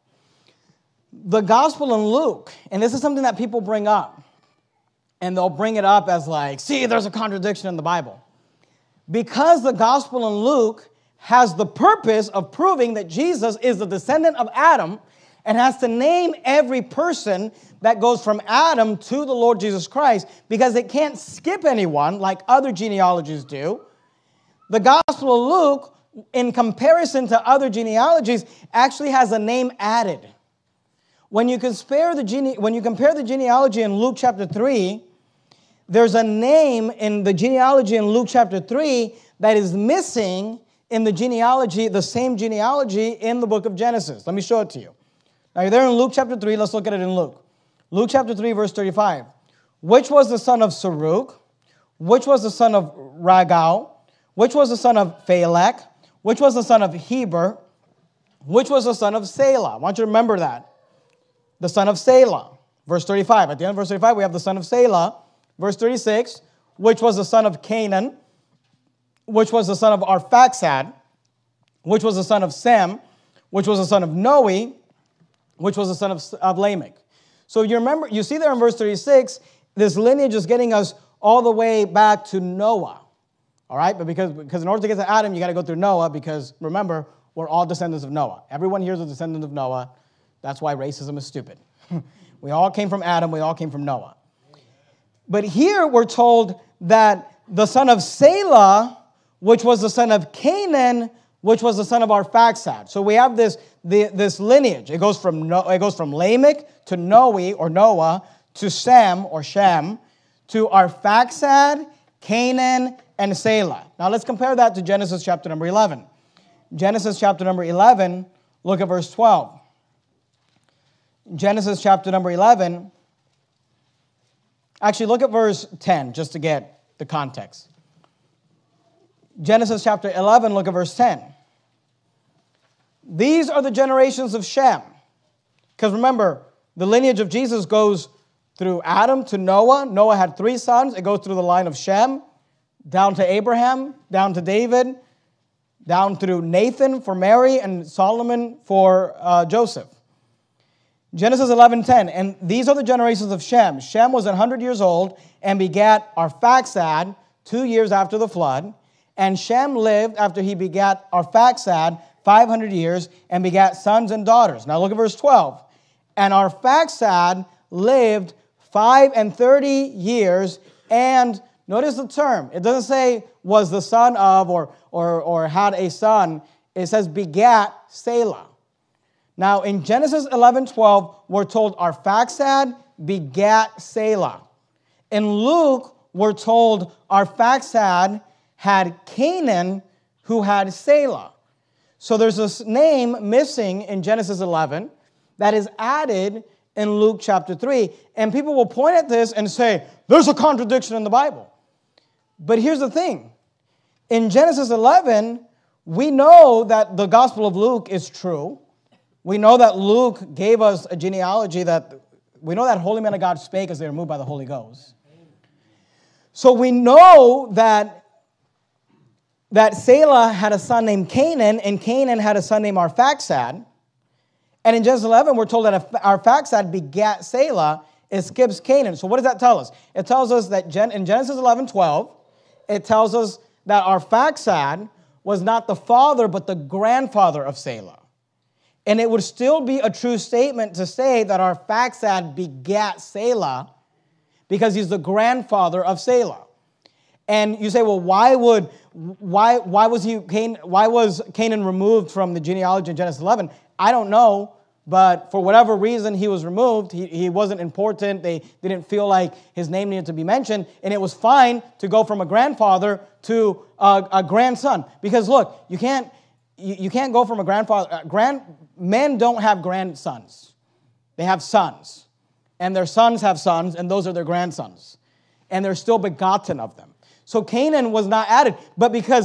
The Gospel in Luke, and this is something that people bring up, and they'll bring it up as like, see, there's a contradiction in the Bible. Because the Gospel in Luke has the purpose of proving that Jesus is the descendant of Adam and has to name every person that goes from Adam to the Lord Jesus Christ, because it can't skip anyone like other genealogies do. The Gospel of Luke, in comparison to other genealogies, actually has a name added. When you compare the genealogy in Luke chapter 3, there's a name in the genealogy in Luke chapter 3 that is missing in the genealogy, the same genealogy in the book of Genesis. Let me show it to you. Now, you're there in Luke chapter 3. Let's look at it in Luke. Luke chapter 3, verse 35. Which was the son of Saruk? Which was the son of Ragau? Which was the son of Phalek? Which was the son of Heber? Which was the son of Selah? I want you to remember that. The son of Selah. Verse 35. At the end of verse 35, we have the son of Selah. Verse 36. Which was the son of Canaan? Which was the son of Arphaxad? Which was the son of Sem? Which was the son of Noe? Which was the son of Lamech? So you remember, you see there in verse 36, this lineage is getting us all the way back to Noah. All right? But because in order to get to Adam, you got to go through Noah, because remember, we're all descendants of Noah. Everyone here is a descendant of Noah. That's why racism is stupid. We all came from Adam. We all came from Noah. But here we're told that the son of Selah, which was the son of Canaan, which was the son of Arphaxad. So we have this lineage. It goes from Lamech to Noe or Noah to Sem or Shem to Arphaxad, Canaan, and Selah. Now let's compare that to Genesis chapter number 11. Genesis chapter number 11, look at verse 12. Genesis chapter number 11. Actually, look at verse 10 just to get the context. Genesis chapter 11, look at verse 10. These are the generations of Shem. Because remember, the lineage of Jesus goes through Adam to Noah. Noah had 3 sons. It goes through the line of Shem, down to Abraham, down to David, down through Nathan for Mary, and Solomon for Joseph. Genesis 11:10, and these are the generations of Shem. Shem was 100 years old and begat Arphaxad 2 years after the flood. And Shem lived after he begat Arphaxad 500 years and begat sons and daughters. Now look at verse 12. And Arphaxad lived 5 and 30 years, and notice the term. It doesn't say was the son of or had a son. It says begat Selah. Now, in Genesis 11:12, we're told Arphaxad begat Selah. In Luke, we're told Arphaxad had Canaan, who had Selah. So there's this name missing in Genesis 11 that is added in Luke chapter 3. And people will point at this and say, there's a contradiction in the Bible. But here's the thing. In Genesis 11, we know that the Gospel of Luke is true. We know that Luke gave us a genealogy we know that holy men of God spake as they were moved by the Holy Ghost. So we know that Selah had a son named Canaan, and Canaan had a son named Arphaxad. And in Genesis 11, we're told that Arphaxad begat Selah. It skips Canaan. So what does that tell us? It tells us that in Genesis 11:12, it tells us that Arphaxad was not the father, but the grandfather of Selah. And it would still be a true statement to say that Arphaxad begat Selah because he's the grandfather of Selah. And you say, well, why was Canaan removed from the genealogy in Genesis 11? I don't know, but for whatever reason he was removed. He wasn't important. They didn't feel like his name needed to be mentioned, and it was fine to go from a grandfather to a grandson. Because look, you can't go from a grandfather. Men don't have grandsons. They have sons. And their sons have sons, and those are their grandsons. And they're still begotten of them. So Canaan was not added. But because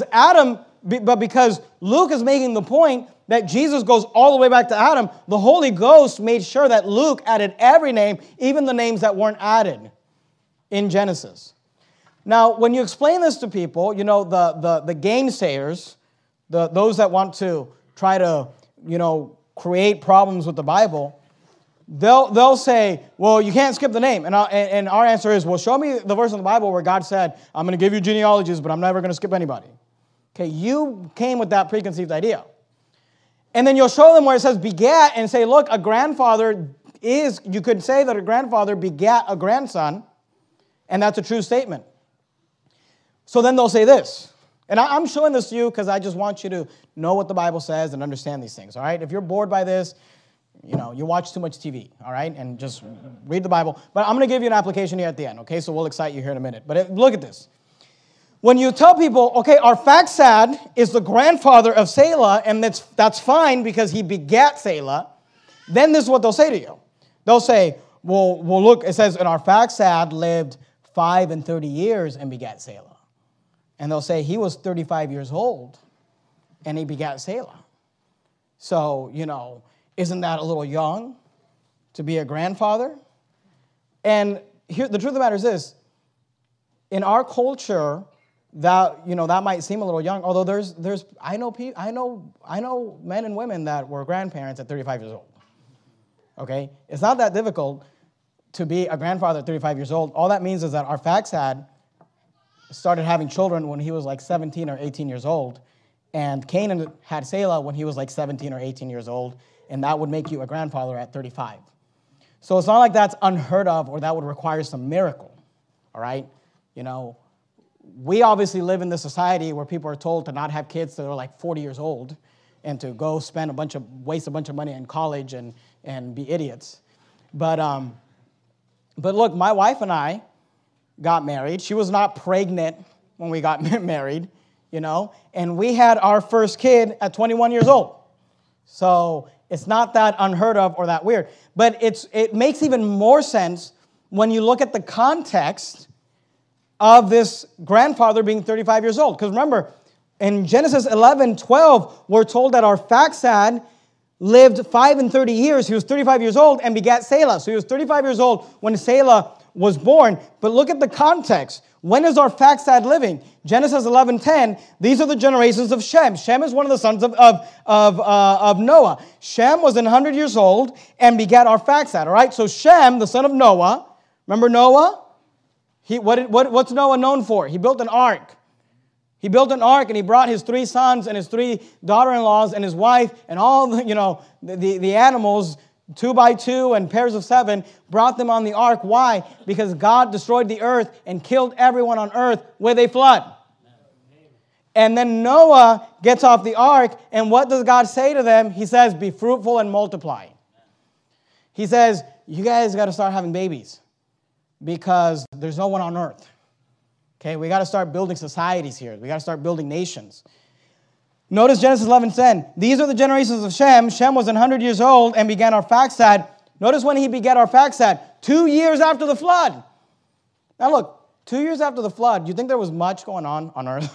Luke is making the point that Jesus goes all the way back to Adam, the Holy Ghost made sure that Luke added every name, even the names that weren't added in Genesis. Now, when you explain this to people, you know, the gainsayers, those that want to try to, create problems with the Bible, they'll say, well, you can't skip the name. And our answer is, well, show me the verse in the Bible where God said, I'm going to give you genealogies, but I'm never going to skip anybody. Okay, you came with that preconceived idea. And then you'll show them where it says begat and say, look, you could say that a grandfather begat a grandson, and that's a true statement. So then they'll say this. And I'm showing this to you because I just want you to know what the Bible says and understand these things, all right? If you're bored by this, you watch too much TV, all right? And just read the Bible. But I'm going to give you an application here at the end, okay? So we'll excite you here in a minute. But look at this. When you tell people, okay, Arphaxad is the grandfather of Selah, and that's fine because he begat Selah, then this is what they'll say to you. They'll say, well, look, it says, and Arphaxad lived 5 and 30 years and begat Selah. And they'll say he was 35 years old and he begat Selah. So, isn't that a little young to be a grandfather? And here, the truth of the matter is this. In our culture, that might seem a little young, although I know men and women that were grandparents at 35 years old. Okay? It's not that difficult to be a grandfather at 35 years old. All that means is that Arphaxad started having children when he was like 17 or 18 years old, and Canaan had Selah when he was like 17 or 18 years old, and that would make you a grandfather at 35. So it's not like that's unheard of or that would require some miracle, all right? We obviously live in this society where people are told to not have kids till they're like 40 years old and to go waste a bunch of money in college and be idiots. But look, my wife and I got married. She was not pregnant when we got married, and we had our first kid at 21 years old. So it's not that unheard of or that weird. But it makes even more sense when you look at the context of this grandfather being 35 years old. Because remember, in Genesis 11:12, we're told that Arphaxad lived 5 and 30 years. He was 35 years old and begat Selah. So he was 35 years old when Selah was born. But look at the context. When is Arphaxad living? Genesis 11:10, these are the generations of Shem. Shem is one of the sons of Noah. Shem was 100 years old and begat Arphaxad. All right, so Shem, the son of Noah, remember Noah? What's Noah known for? He built an ark. He built an ark and he brought his 3 sons and his 3 daughter-in-laws and his wife and all the animals 2 by 2 and pairs of 7, brought them on the ark. Why? Because God destroyed the earth and killed everyone on earth with a flood. And then Noah gets off the ark, and what does God say to them? He says, be fruitful and multiply. He says, you guys got to start having babies because there's no one on earth. Okay, we got to start building societies here. We got to start building nations. Notice Genesis 11:10. These are the generations of Shem. Shem was 100 years old and began Arphaxad. Notice when he begat Arphaxad, 2 years after the flood. Now look, 2 years after the flood, you think there was much going on earth?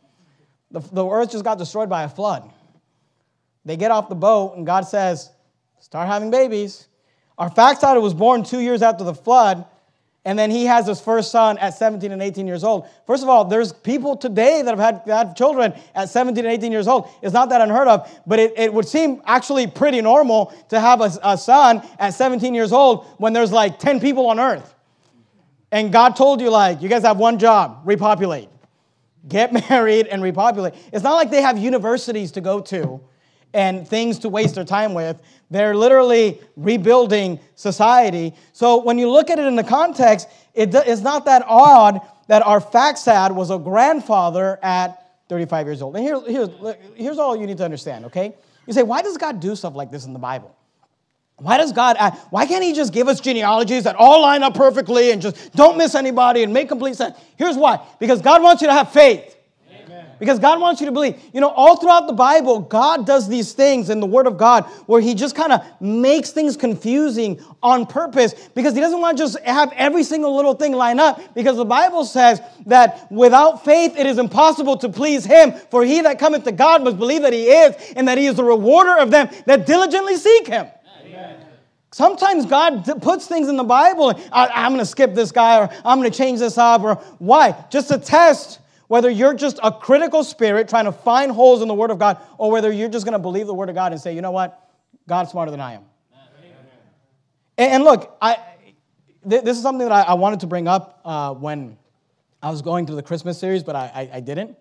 The earth just got destroyed by a flood. They get off the boat and God says, start having babies. Arphaxad was born 2 years after the flood. And then he has his first son at 17 and 18 years old. First of all, there's people today that have had children at 17 and 18 years old. It's not that unheard of, but it would seem actually pretty normal to have a son at 17 years old when there's like 10 people on earth. And God told you, like, you guys have one job, repopulate. Get married and repopulate. It's not like they have universities to go to and things to waste their time with. They're literally rebuilding society. So when you look at it in the context, it's not that odd that Arphaxad was a grandfather at 35 years old. And here's all you need to understand, okay? You say, why does God do stuff like this in the Bible? Why can't he just give us genealogies that all line up perfectly and just don't miss anybody and make complete sense? Here's why. Because God wants you to have faith. Because God wants you to believe. You know, all throughout the Bible, God does these things in the Word of God where he just kind of makes things confusing on purpose because he doesn't want to just have every single little thing line up, because the Bible says that without faith it is impossible to please him, for he that cometh to God must believe that he is, and that he is the rewarder of them that diligently seek him. Amen. Sometimes God puts things in the Bible, I'm going to skip this guy, or I'm going to change this up, or why? Just to test whether you're just a critical spirit trying to find holes in the Word of God, or whether you're just going to believe the Word of God and say, you know what? God's smarter than I am. And look, this is something that I wanted to bring up when I was going through the Christmas series, but I didn't.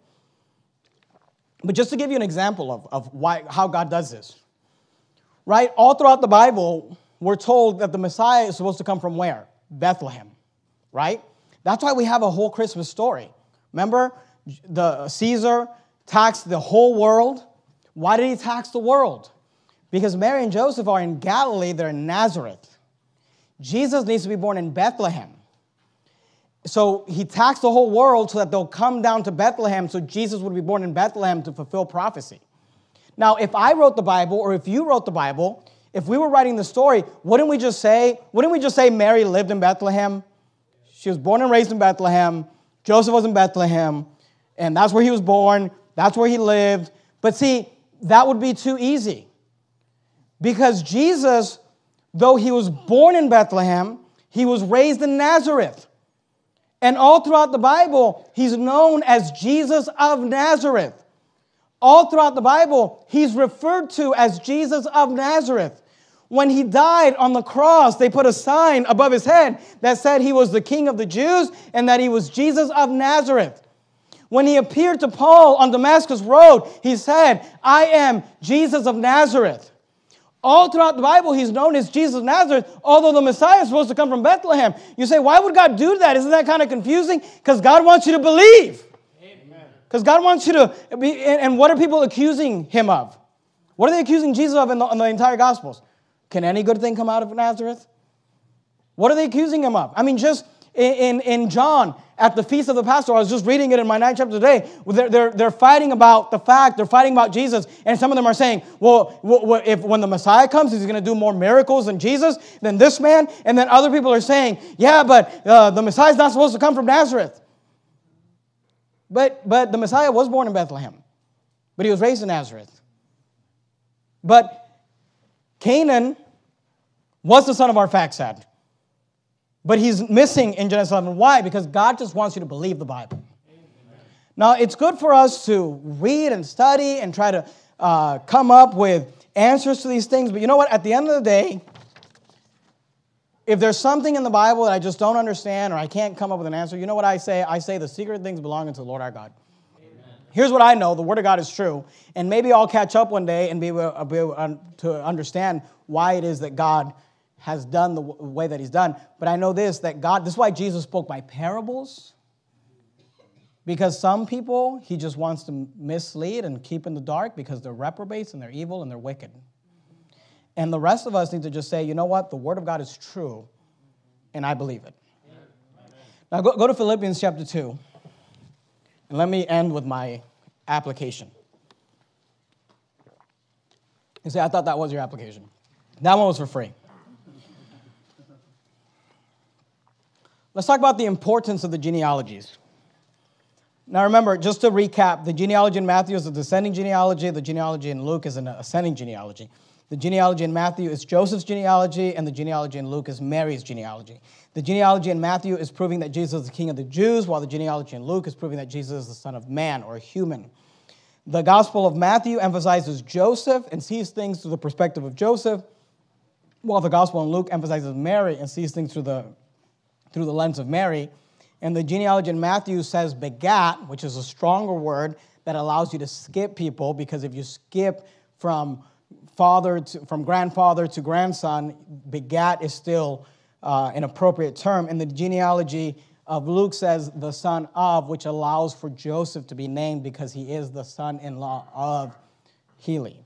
But just to give you an example of how God does this. Right? All throughout the Bible, we're told that the Messiah is supposed to come from where? Bethlehem. Right? That's why we have a whole Christmas story. Remember, the Caesar taxed the whole world. Why did he tax the world? Because Mary and Joseph are in Galilee, they're in Nazareth. Jesus needs to be born in Bethlehem. So he taxed the whole world so that they'll come down to Bethlehem, so Jesus would be born in Bethlehem to fulfill prophecy. Now, if I wrote the Bible, or if you wrote the Bible, if we were writing the story, wouldn't we just say Mary lived in Bethlehem? She was born and raised in Bethlehem. Joseph was in Bethlehem, and that's where he was born. That's where he lived. But see, that would be too easy. Because Jesus, though he was born in Bethlehem, he was raised in Nazareth. And all throughout the Bible, he's known as Jesus of Nazareth. All throughout the Bible, he's referred to as Jesus of Nazareth. When he died on the cross, they put a sign above his head that said he was the King of the Jews and that he was Jesus of Nazareth. When he appeared to Paul on Damascus Road, he said, I am Jesus of Nazareth. All throughout the Bible, he's known as Jesus of Nazareth, although the Messiah is supposed to come from Bethlehem. You say, why would God do that? Isn't that kind of confusing? Because God wants you to believe. Because God wants you to be, and what are people accusing him of? What are they accusing Jesus of in the entire Gospels? Can any good thing come out of Nazareth? What are they accusing him of? I mean, just in John, at the Feast of the Passover, I was just reading it in my 9th chapter today, they're fighting about the fact, they're fighting about Jesus, and some of them are saying, well, if when the Messiah comes, is he going to do more miracles than Jesus, than this man? And then other people are saying, yeah, but the Messiah is not supposed to come from Nazareth. But the Messiah was born in Bethlehem, but he was raised in Nazareth. But Canaan was the son of Arphaxad. But he's missing in Genesis 11. Why? Because God just wants you to believe the Bible. Amen. Now, it's good for us to read and study and try to come up with answers to these things. But you know what? At the end of the day, if there's something in the Bible that I just don't understand or I can't come up with an answer, you know what I say? I say the secret things belong to the Lord our God. Amen. Here's what I know. The Word of God is true. And maybe I'll catch up one day and be able to understand why it is that God has done the way that he's done. But I know this is why Jesus spoke by parables. Because some people, he just wants to mislead and keep in the dark because they're reprobates and they're evil and they're wicked. And the rest of us need to just say, you know what? The Word of God is true, and I believe it. Now go to Philippians chapter 2, and let me end with my application. You say, I thought that was your application. That one was for free. Let's talk about the importance of the genealogies. Now remember, just to recap, the genealogy in Matthew is a descending genealogy. The genealogy in Luke is an ascending genealogy. The genealogy in Matthew is Joseph's genealogy, and the genealogy in Luke is Mary's genealogy. The genealogy in Matthew is proving that Jesus is the King of the Jews, while the genealogy in Luke is proving that Jesus is the Son of Man, or human. The Gospel of Matthew emphasizes Joseph and sees things through the perspective of Joseph, while the Gospel in Luke emphasizes Mary and sees things through the lens of Mary. And the genealogy in Matthew says begat, which is a stronger word that allows you to skip people, because if you skip from grandfather to grandson, begat is still an appropriate term. And the genealogy of Luke says the son of, which allows for Joseph to be named because he is the son-in-law of Heli.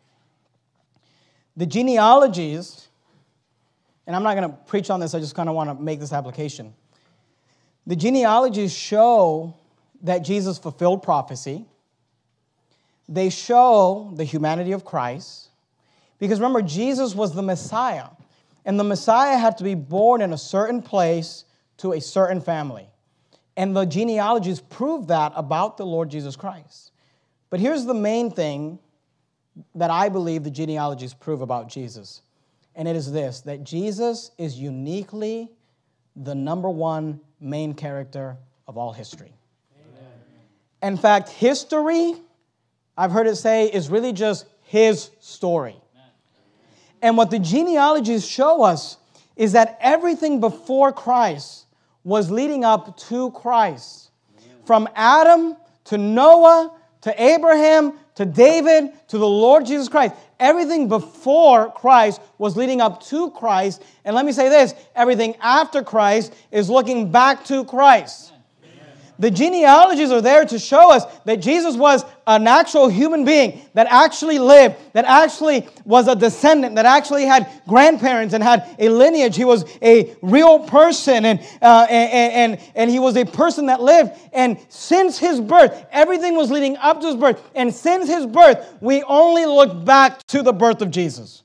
The genealogies, and I'm not going to preach on this, I just kind of want to make this application. The genealogies show that Jesus fulfilled prophecy. They show the humanity of Christ. Because remember, Jesus was the Messiah. And the Messiah had to be born in a certain place to a certain family. And the genealogies prove that about the Lord Jesus Christ. But here's the main thing that I believe the genealogies prove about Jesus. And it is this, that Jesus is uniquely the number one main character of all history. Amen. In fact, history, I've heard it say, is really just his story. Amen. And what the genealogies show us is that everything before Christ was leading up to Christ. Amen. From Adam to Noah to Abraham to David to the Lord Jesus Christ. Everything before Christ was leading up to Christ. And let me say this, everything after Christ is looking back to Christ. Amen. The genealogies are there to show us that Jesus was an actual human being that actually lived, that actually was a descendant, that actually had grandparents and had a lineage. He was a real person, and he was a person that lived. And since his birth, everything was leading up to his birth. And since his birth, we only look back to the birth of Jesus.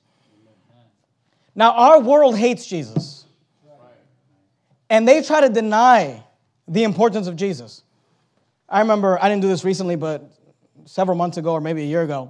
Now, our world hates Jesus. And they try to deny the importance of Jesus. I remember, I didn't do this recently, but several months ago or maybe a year ago,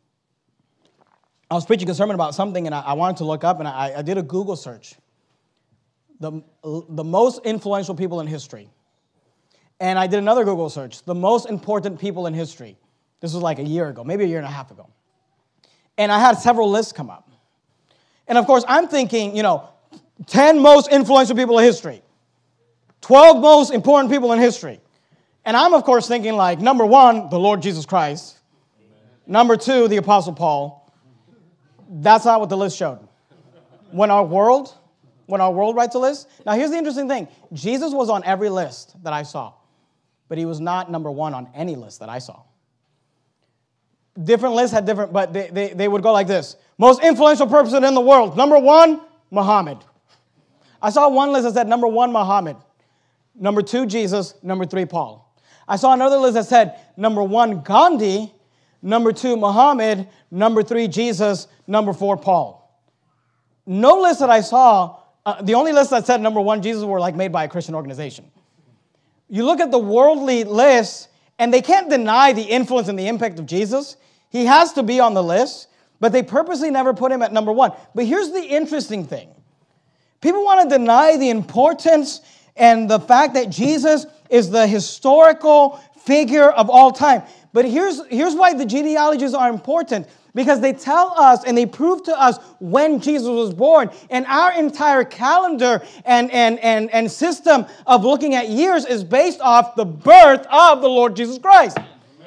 I was preaching a sermon about something, and I wanted to look up, and I did a Google search. The most influential people in history. And I did another Google search, the most important people in history. This was like a year ago, maybe a year and a half ago. And I had several lists come up. And of course, I'm thinking, 10 most influential people in history. 12 most important people in history. And I'm, of course, thinking like, number 1, the Lord Jesus Christ. Amen. Number 2, the Apostle Paul. That's not what the list showed. When our world writes a list. Now, here's the interesting thing. Jesus was on every list that I saw. But he was not number 1 on any list that I saw. Different lists had different, but they would go like this. Most influential person in the world. Number 1, Muhammad. I saw one list that said number 1, Muhammad. Number 2, Jesus. Number 3, Paul. I saw another list that said number 1, Gandhi. Number 2, Muhammad. Number 3, Jesus. Number 4, Paul. No list that I saw, the only list that said number 1, Jesus, were like made by a Christian organization. You look at the worldly list, and they can't deny the influence and the impact of Jesus. He has to be on the list, but they purposely never put him at number 1. But here's the interesting thing. People want to deny the importance and the fact that Jesus is the historical figure of all time. But here's why the genealogies are important. Because they tell us and they prove to us when Jesus was born. And our entire calendar and system of looking at years is based off the birth of the Lord Jesus Christ. Amen.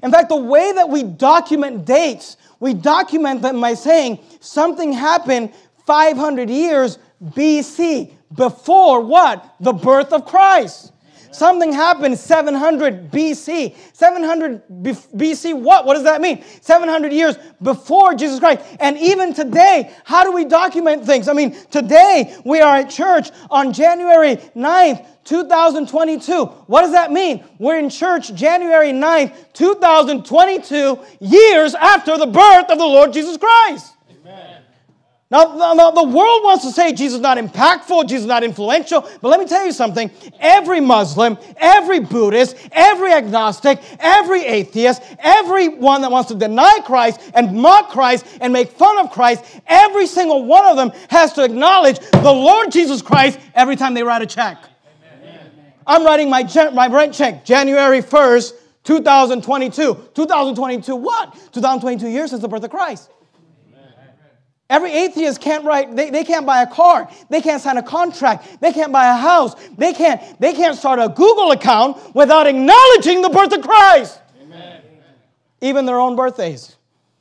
In fact, the way that we document dates, we document them by saying something happened 500 years BC, before what? The birth of Christ. Something happened 700 BC. 700 BC, what? What does that mean? 700 years before Jesus Christ. And even today, how do we document things? I mean, today we are at church on January 9th, 2022. What does that mean? We're in church January 9th, 2022, years after the birth of the Lord Jesus Christ. Now, the world wants to say Jesus is not impactful, Jesus is not influential, but let me tell you something. Every Muslim, every Buddhist, every agnostic, every atheist, everyone that wants to deny Christ and mock Christ and make fun of Christ, every single one of them has to acknowledge the Lord Jesus Christ every time they write a check. Amen. I'm writing my rent check January 1st, 2022. 2022 what? 2022 years since the birth of Christ. Every atheist can't write, they can't buy a car. They can't sign a contract. They can't buy a house. They can't start a Google account without acknowledging the birth of Christ. Amen. Even their own birthdays.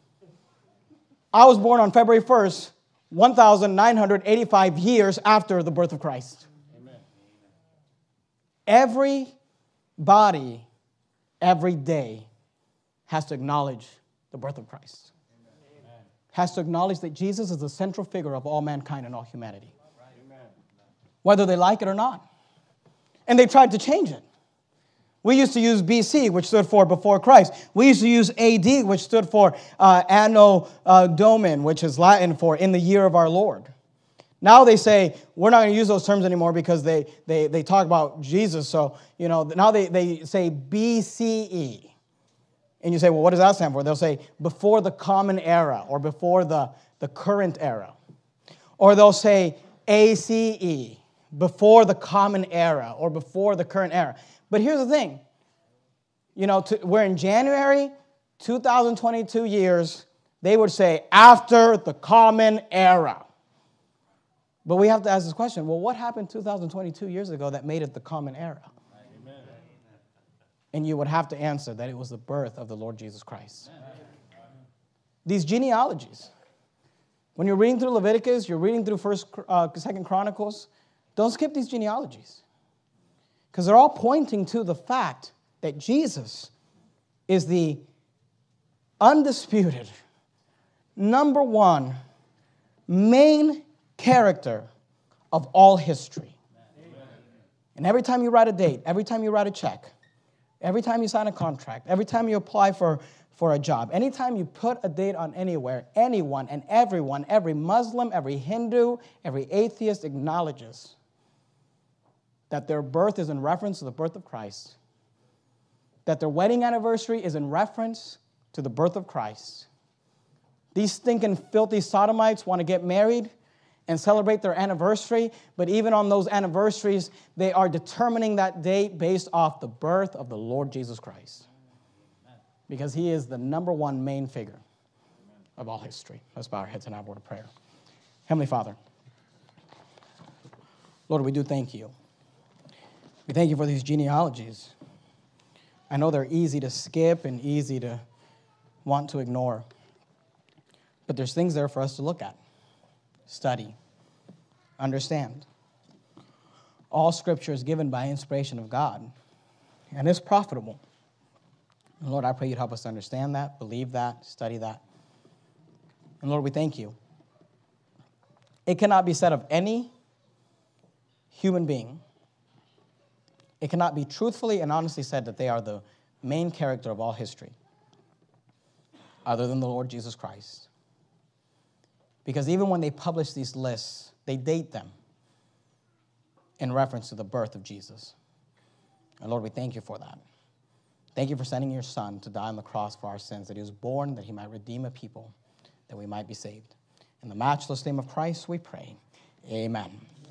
I was born on February 1st, 1,985 years after the birth of Christ. Amen. Everybody, every day, has to acknowledge the birth of Christ. Has to acknowledge that Jesus is the central figure of all mankind and all humanity. Whether they like it or not. And they tried to change it. We used to use BC, which stood for before Christ. We used to use AD, which stood for Anno Domini, which is Latin for in the year of our Lord. Now they say, we're not going to use those terms anymore because they talk about Jesus. So, now they say BCE. And you say, well, what does that stand for? They'll say, before the common era, or before the current era. Or they'll say, ACE, before the common era, or before the current era. But here's the thing. We're in January 2022 years. They would say, after the common era. But we have to ask this question, well, what happened 2022 years ago that made it the common era? And you would have to answer that it was the birth of the Lord Jesus Christ. These genealogies. When you're reading through Leviticus, you're reading through 2nd Chronicles, don't skip these genealogies. Because they're all pointing to the fact that Jesus is the undisputed, number one, main character of all history. And every time you write a date, every time you write a check, every time you sign a contract, every time you apply for a job, anytime you put a date on anywhere, anyone and everyone, every Muslim, every Hindu, every atheist acknowledges that their birth is in reference to the birth of Christ, that their wedding anniversary is in reference to the birth of Christ. These stinking, filthy sodomites want to get married and celebrate their anniversary, but even on those anniversaries, they are determining that date based off the birth of the Lord Jesus Christ. Because he is the number one main figure of all history. Let's bow our heads and have a word of prayer. Heavenly Father, Lord, we do thank you. We thank you for these genealogies. I know they're easy to skip and easy to want to ignore, but there's things there for us to look at. Study, understand. All Scripture is given by inspiration of God, and is profitable. And Lord, I pray you'd help us to understand that, believe that, study that. And Lord, we thank you. It cannot be said of any human being, it cannot be truthfully and honestly said that they are the main character of all history, other than the Lord Jesus Christ. Because even when they publish these lists, they date them in reference to the birth of Jesus. And Lord, we thank you for that. Thank you for sending your Son to die on the cross for our sins, that he was born, that he might redeem a people, that we might be saved. In the matchless name of Christ, we pray. Amen.